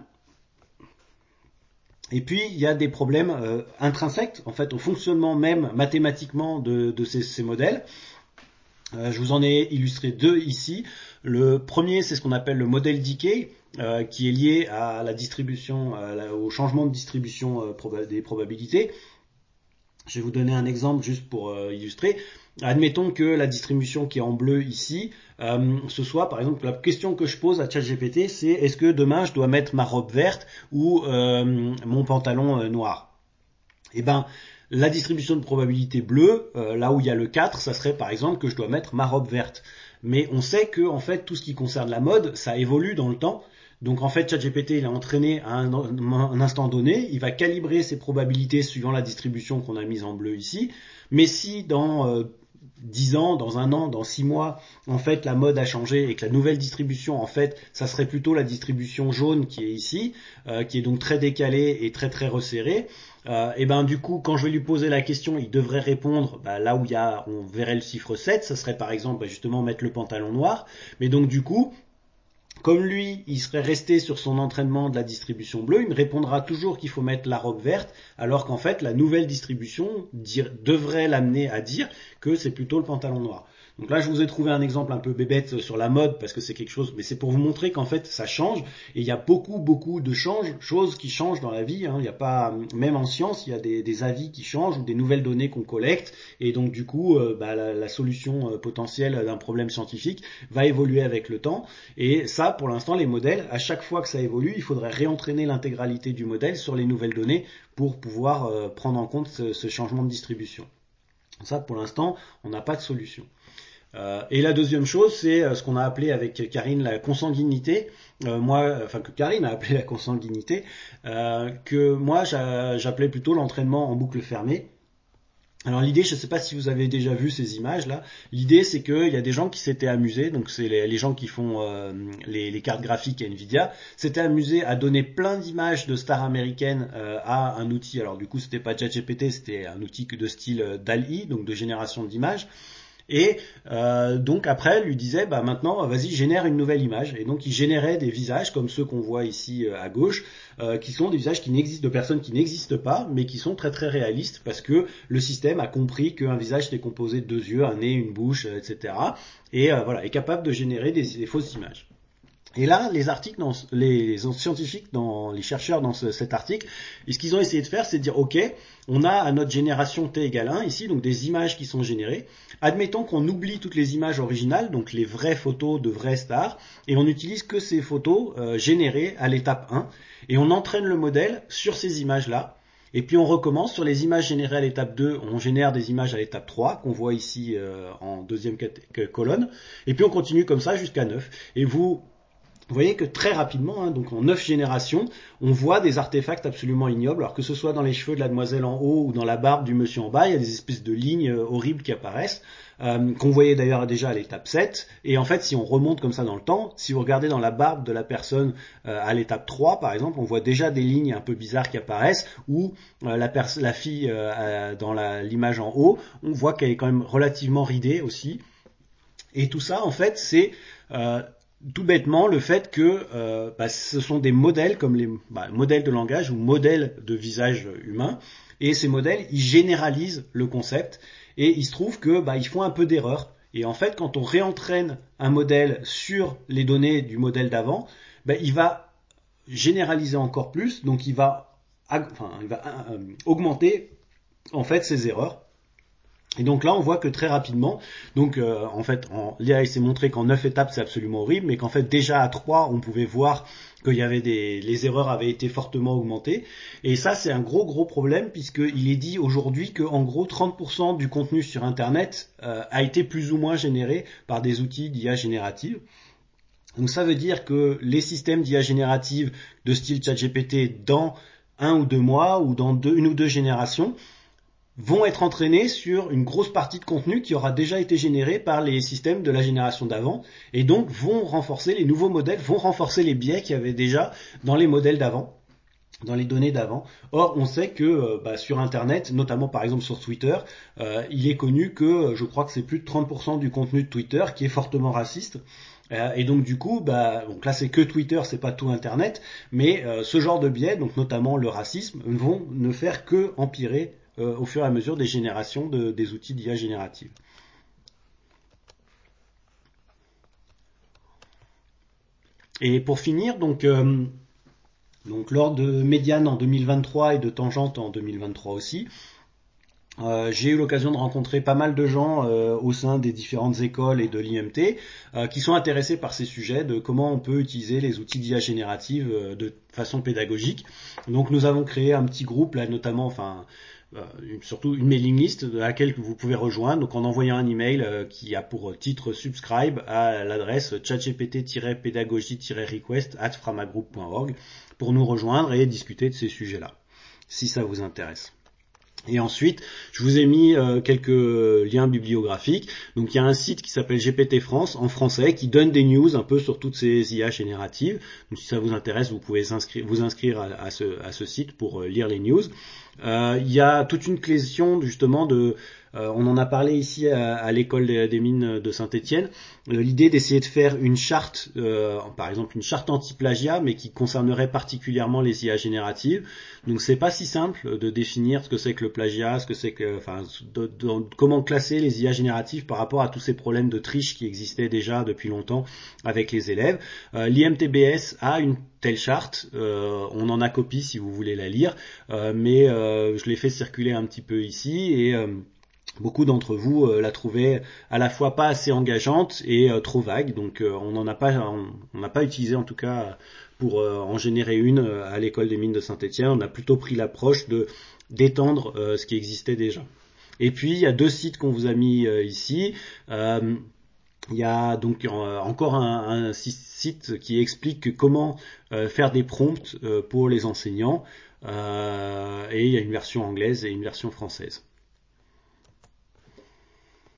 Et puis il y a des problèmes euh, intrinsèques en fait au fonctionnement même mathématiquement de, de ces, ces modèles. Euh, je vous en ai illustré deux ici. Le premier, c'est ce qu'on appelle le modèle decay, euh, qui est lié à la distribution, à la, au changement de distribution euh, proba- des probabilités. Je vais vous donner un exemple juste pour euh, illustrer. admettons que la distribution qui est en bleu ici, euh, ce soit par exemple la question que je pose à ChatGPT, c'est est-ce que demain je dois mettre ma robe verte ou euh, mon pantalon euh, noir? Eh ben, la distribution de probabilité bleue, euh, là où il y a le quatre, ça serait par exemple que je dois mettre ma robe verte. Mais on sait que en fait tout ce qui concerne la mode, ça évolue dans le temps. Donc en fait, ChatGPT, il est entraîné à un, un instant donné, il va calibrer ses probabilités suivant la distribution qu'on a mise en bleu ici. Mais si dans euh, dix ans, dans un an, dans six mois, en fait la mode a changé et que la nouvelle distribution, en fait, ça serait plutôt la distribution jaune qui est ici, euh, qui est donc très décalée et très très resserrée. Euh, et ben du coup, quand je vais lui poser la question, il devrait répondre bah, là où il y a, on verrait le chiffre sept, ça serait par exemple bah, justement mettre le pantalon noir. Mais donc du coup, comme lui, il serait resté sur son entraînement de la distribution bleue, il me répondra toujours qu'il faut mettre la robe verte, alors qu'en fait, la nouvelle distribution dire, devrait l'amener à dire que c'est plutôt le pantalon noir. Donc là, je vous ai trouvé un exemple un peu bébête sur la mode, parce que c'est quelque chose, mais c'est pour vous montrer qu'en fait, ça change, et il y a beaucoup, beaucoup de change, choses qui changent dans la vie, hein. Il y a pas, même en science, il y a des, des avis qui changent, ou des nouvelles données qu'on collecte, et donc du coup, euh, bah, la, la solution euh, potentielle d'un problème scientifique va évoluer avec le temps, et ça, pour l'instant, les modèles, à chaque fois que ça évolue, il faudrait réentraîner l'intégralité du modèle sur les nouvelles données pour pouvoir euh, prendre en compte ce, ce changement de distribution. Ça, pour l'instant, on n'a pas de solution. Euh, et la deuxième chose, c'est euh, ce qu'on a appelé avec Karine la consanguinité. Euh, moi, enfin que Karine a appelé la consanguinité, euh, que moi j'appelais plutôt l'entraînement en boucle fermée. Alors l'idée, je ne sais pas si vous avez déjà vu ces images-là. L'idée, c'est qu'il y a des gens qui s'étaient amusés, donc c'est les, les gens qui font euh, les, les cartes graphiques à Nvidia, s'étaient amusés à donner plein d'images de stars américaines euh, à un outil. Alors du coup, c'était pas ChatGPT, c'était un outil de style D A L L-E, donc de génération d'images. Et euh, donc après, elle lui disait, bah maintenant, vas-y, génère une nouvelle image. Et donc, il générait des visages comme ceux qu'on voit ici euh, à gauche, euh, qui sont des visages qui n'existent, de personnes qui n'existent pas, mais qui sont très très réalistes parce que le système a compris qu'un visage était composé de deux yeux, un nez, une bouche, euh, et cetera. Et euh, voilà, est capable de générer des, des fausses images. Et là, les articles, dans, les, les scientifiques, dans, les chercheurs dans ce, cet article, ce qu'ils ont essayé de faire, c'est de dire, ok, on a à notre génération t égale un ici, donc des images qui sont générées. Admettons qu'on oublie toutes les images originales, donc les vraies photos de vraies stars, et on n'utilise que ces photos euh, générées à l'étape un, et on entraîne le modèle sur ces images-là. Et puis on recommence sur les images générées à l'étape deux, on génère des images à l'étape trois, qu'on voit ici euh, en deuxième colonne, et puis on continue comme ça jusqu'à neuf. Et vous Vous voyez que très rapidement, hein, donc en neuf générations, on voit des artefacts absolument ignobles, alors que ce soit dans les cheveux de la demoiselle en haut ou dans la barbe du monsieur en bas, il y a des espèces de lignes euh, horribles qui apparaissent, euh, qu'on voyait d'ailleurs déjà à l'étape sept, et en fait si on remonte comme ça dans le temps, si vous regardez dans la barbe de la personne euh, à l'étape trois par exemple, on voit déjà des lignes un peu bizarres qui apparaissent, ou euh, la, la fille euh, dans l'image en haut, on voit qu'elle est quand même relativement ridée aussi, et tout ça en fait c'est... Euh, tout bêtement le fait que euh, bah, ce sont des modèles comme les bah, modèles de langage ou modèles de visage humain, et ces modèles ils généralisent le concept, et il se trouve que bah, ils font un peu d'erreur, et en fait quand on réentraîne un modèle sur les données du modèle d'avant, bah, il va généraliser encore plus, donc il va, enfin, il va euh, augmenter en fait ces erreurs. Et donc là, on voit que très rapidement, donc euh, en fait, l'I A s'est montré qu'en neuf étapes, c'est absolument horrible, mais qu'en fait déjà à trois, on pouvait voir qu'il y avait des, les erreurs avaient été fortement augmentées. Et ça, c'est un gros gros problème puisqu'il est dit aujourd'hui que en gros trente pour cent du contenu sur Internet euh, a été plus ou moins généré par des outils d'I A générative. Donc ça veut dire que les systèmes d'I A générative de style ChatGPT dans un ou deux mois ou dans deux, une ou deux générations vont être entraînés sur une grosse partie de contenu qui aura déjà été généré par les systèmes de la génération d'avant, et donc vont renforcer, les nouveaux modèles vont renforcer les biais qu'il y avait déjà dans les modèles d'avant, dans les données d'avant. Or, on sait que euh, bah, sur Internet, notamment par exemple sur Twitter, euh, il est connu que je crois que c'est plus de trente pour cent du contenu de Twitter qui est fortement raciste. Euh, et donc du coup, bah, donc là c'est que Twitter, c'est pas tout Internet, mais euh, ce genre de biais, donc notamment le racisme, vont ne faire que empirer euh, au fur et à mesure des générations de, des outils d'I A générative. Et pour finir, donc, euh, donc lors de médiane en deux mille vingt-trois et de tangente en deux mille vingt-trois aussi, Euh, j'ai eu l'occasion de rencontrer pas mal de gens euh, au sein des différentes écoles et de l'I M T euh, qui sont intéressés par ces sujets de comment on peut utiliser les outils d'I A générative euh, de façon pédagogique. Donc nous avons créé un petit groupe là, notamment, enfin euh, une- surtout une mailing list à laquelle vous pouvez rejoindre. Donc en envoyant un email euh, qui a pour titre subscribe à l'adresse chatgpt-pédagogie-request at framagroup point org pour nous rejoindre et discuter de ces sujets-là, si ça vous intéresse. Et ensuite, je vous ai mis euh, quelques liens bibliographiques. Donc il y a un site qui s'appelle G P T France en français qui donne des news un peu sur toutes ces I A génératives. Donc si ça vous intéresse, vous pouvez inscrire, vous inscrire à, à, ce, à ce site pour euh, lire les news. Euh, il y a toute une question justement de, euh, on en a parlé ici à, à l'école des, des mines de Saint-Étienne, euh, l'idée d'essayer de faire une charte, euh, par exemple une charte anti-plagiat, mais qui concernerait particulièrement les I A génératives. Donc c'est pas si simple de définir ce que c'est que le plagiat, ce que c'est que, enfin, de, de, comment classer les I A génératives par rapport à tous ces problèmes de triche qui existaient déjà depuis longtemps avec les élèves. Euh, L'I M T B S a une telle charte, euh, on en a copie si vous voulez la lire, euh, mais euh, je l'ai fait circuler un petit peu ici et euh, beaucoup d'entre vous euh, la trouvaient à la fois pas assez engageante et euh, trop vague, donc euh, on n'en a pas, on n'a pas utilisé en tout cas pour euh, en générer une euh, à l'école des mines de Saint-Étienne. On a plutôt pris l'approche de d'étendre euh, ce qui existait déjà. Et puis il y a deux sites qu'on vous a mis euh, ici. Euh, il y a donc euh, encore un, un site qui explique comment euh, faire des prompts euh, pour les enseignants. Euh, et il y a une version anglaise et une version française.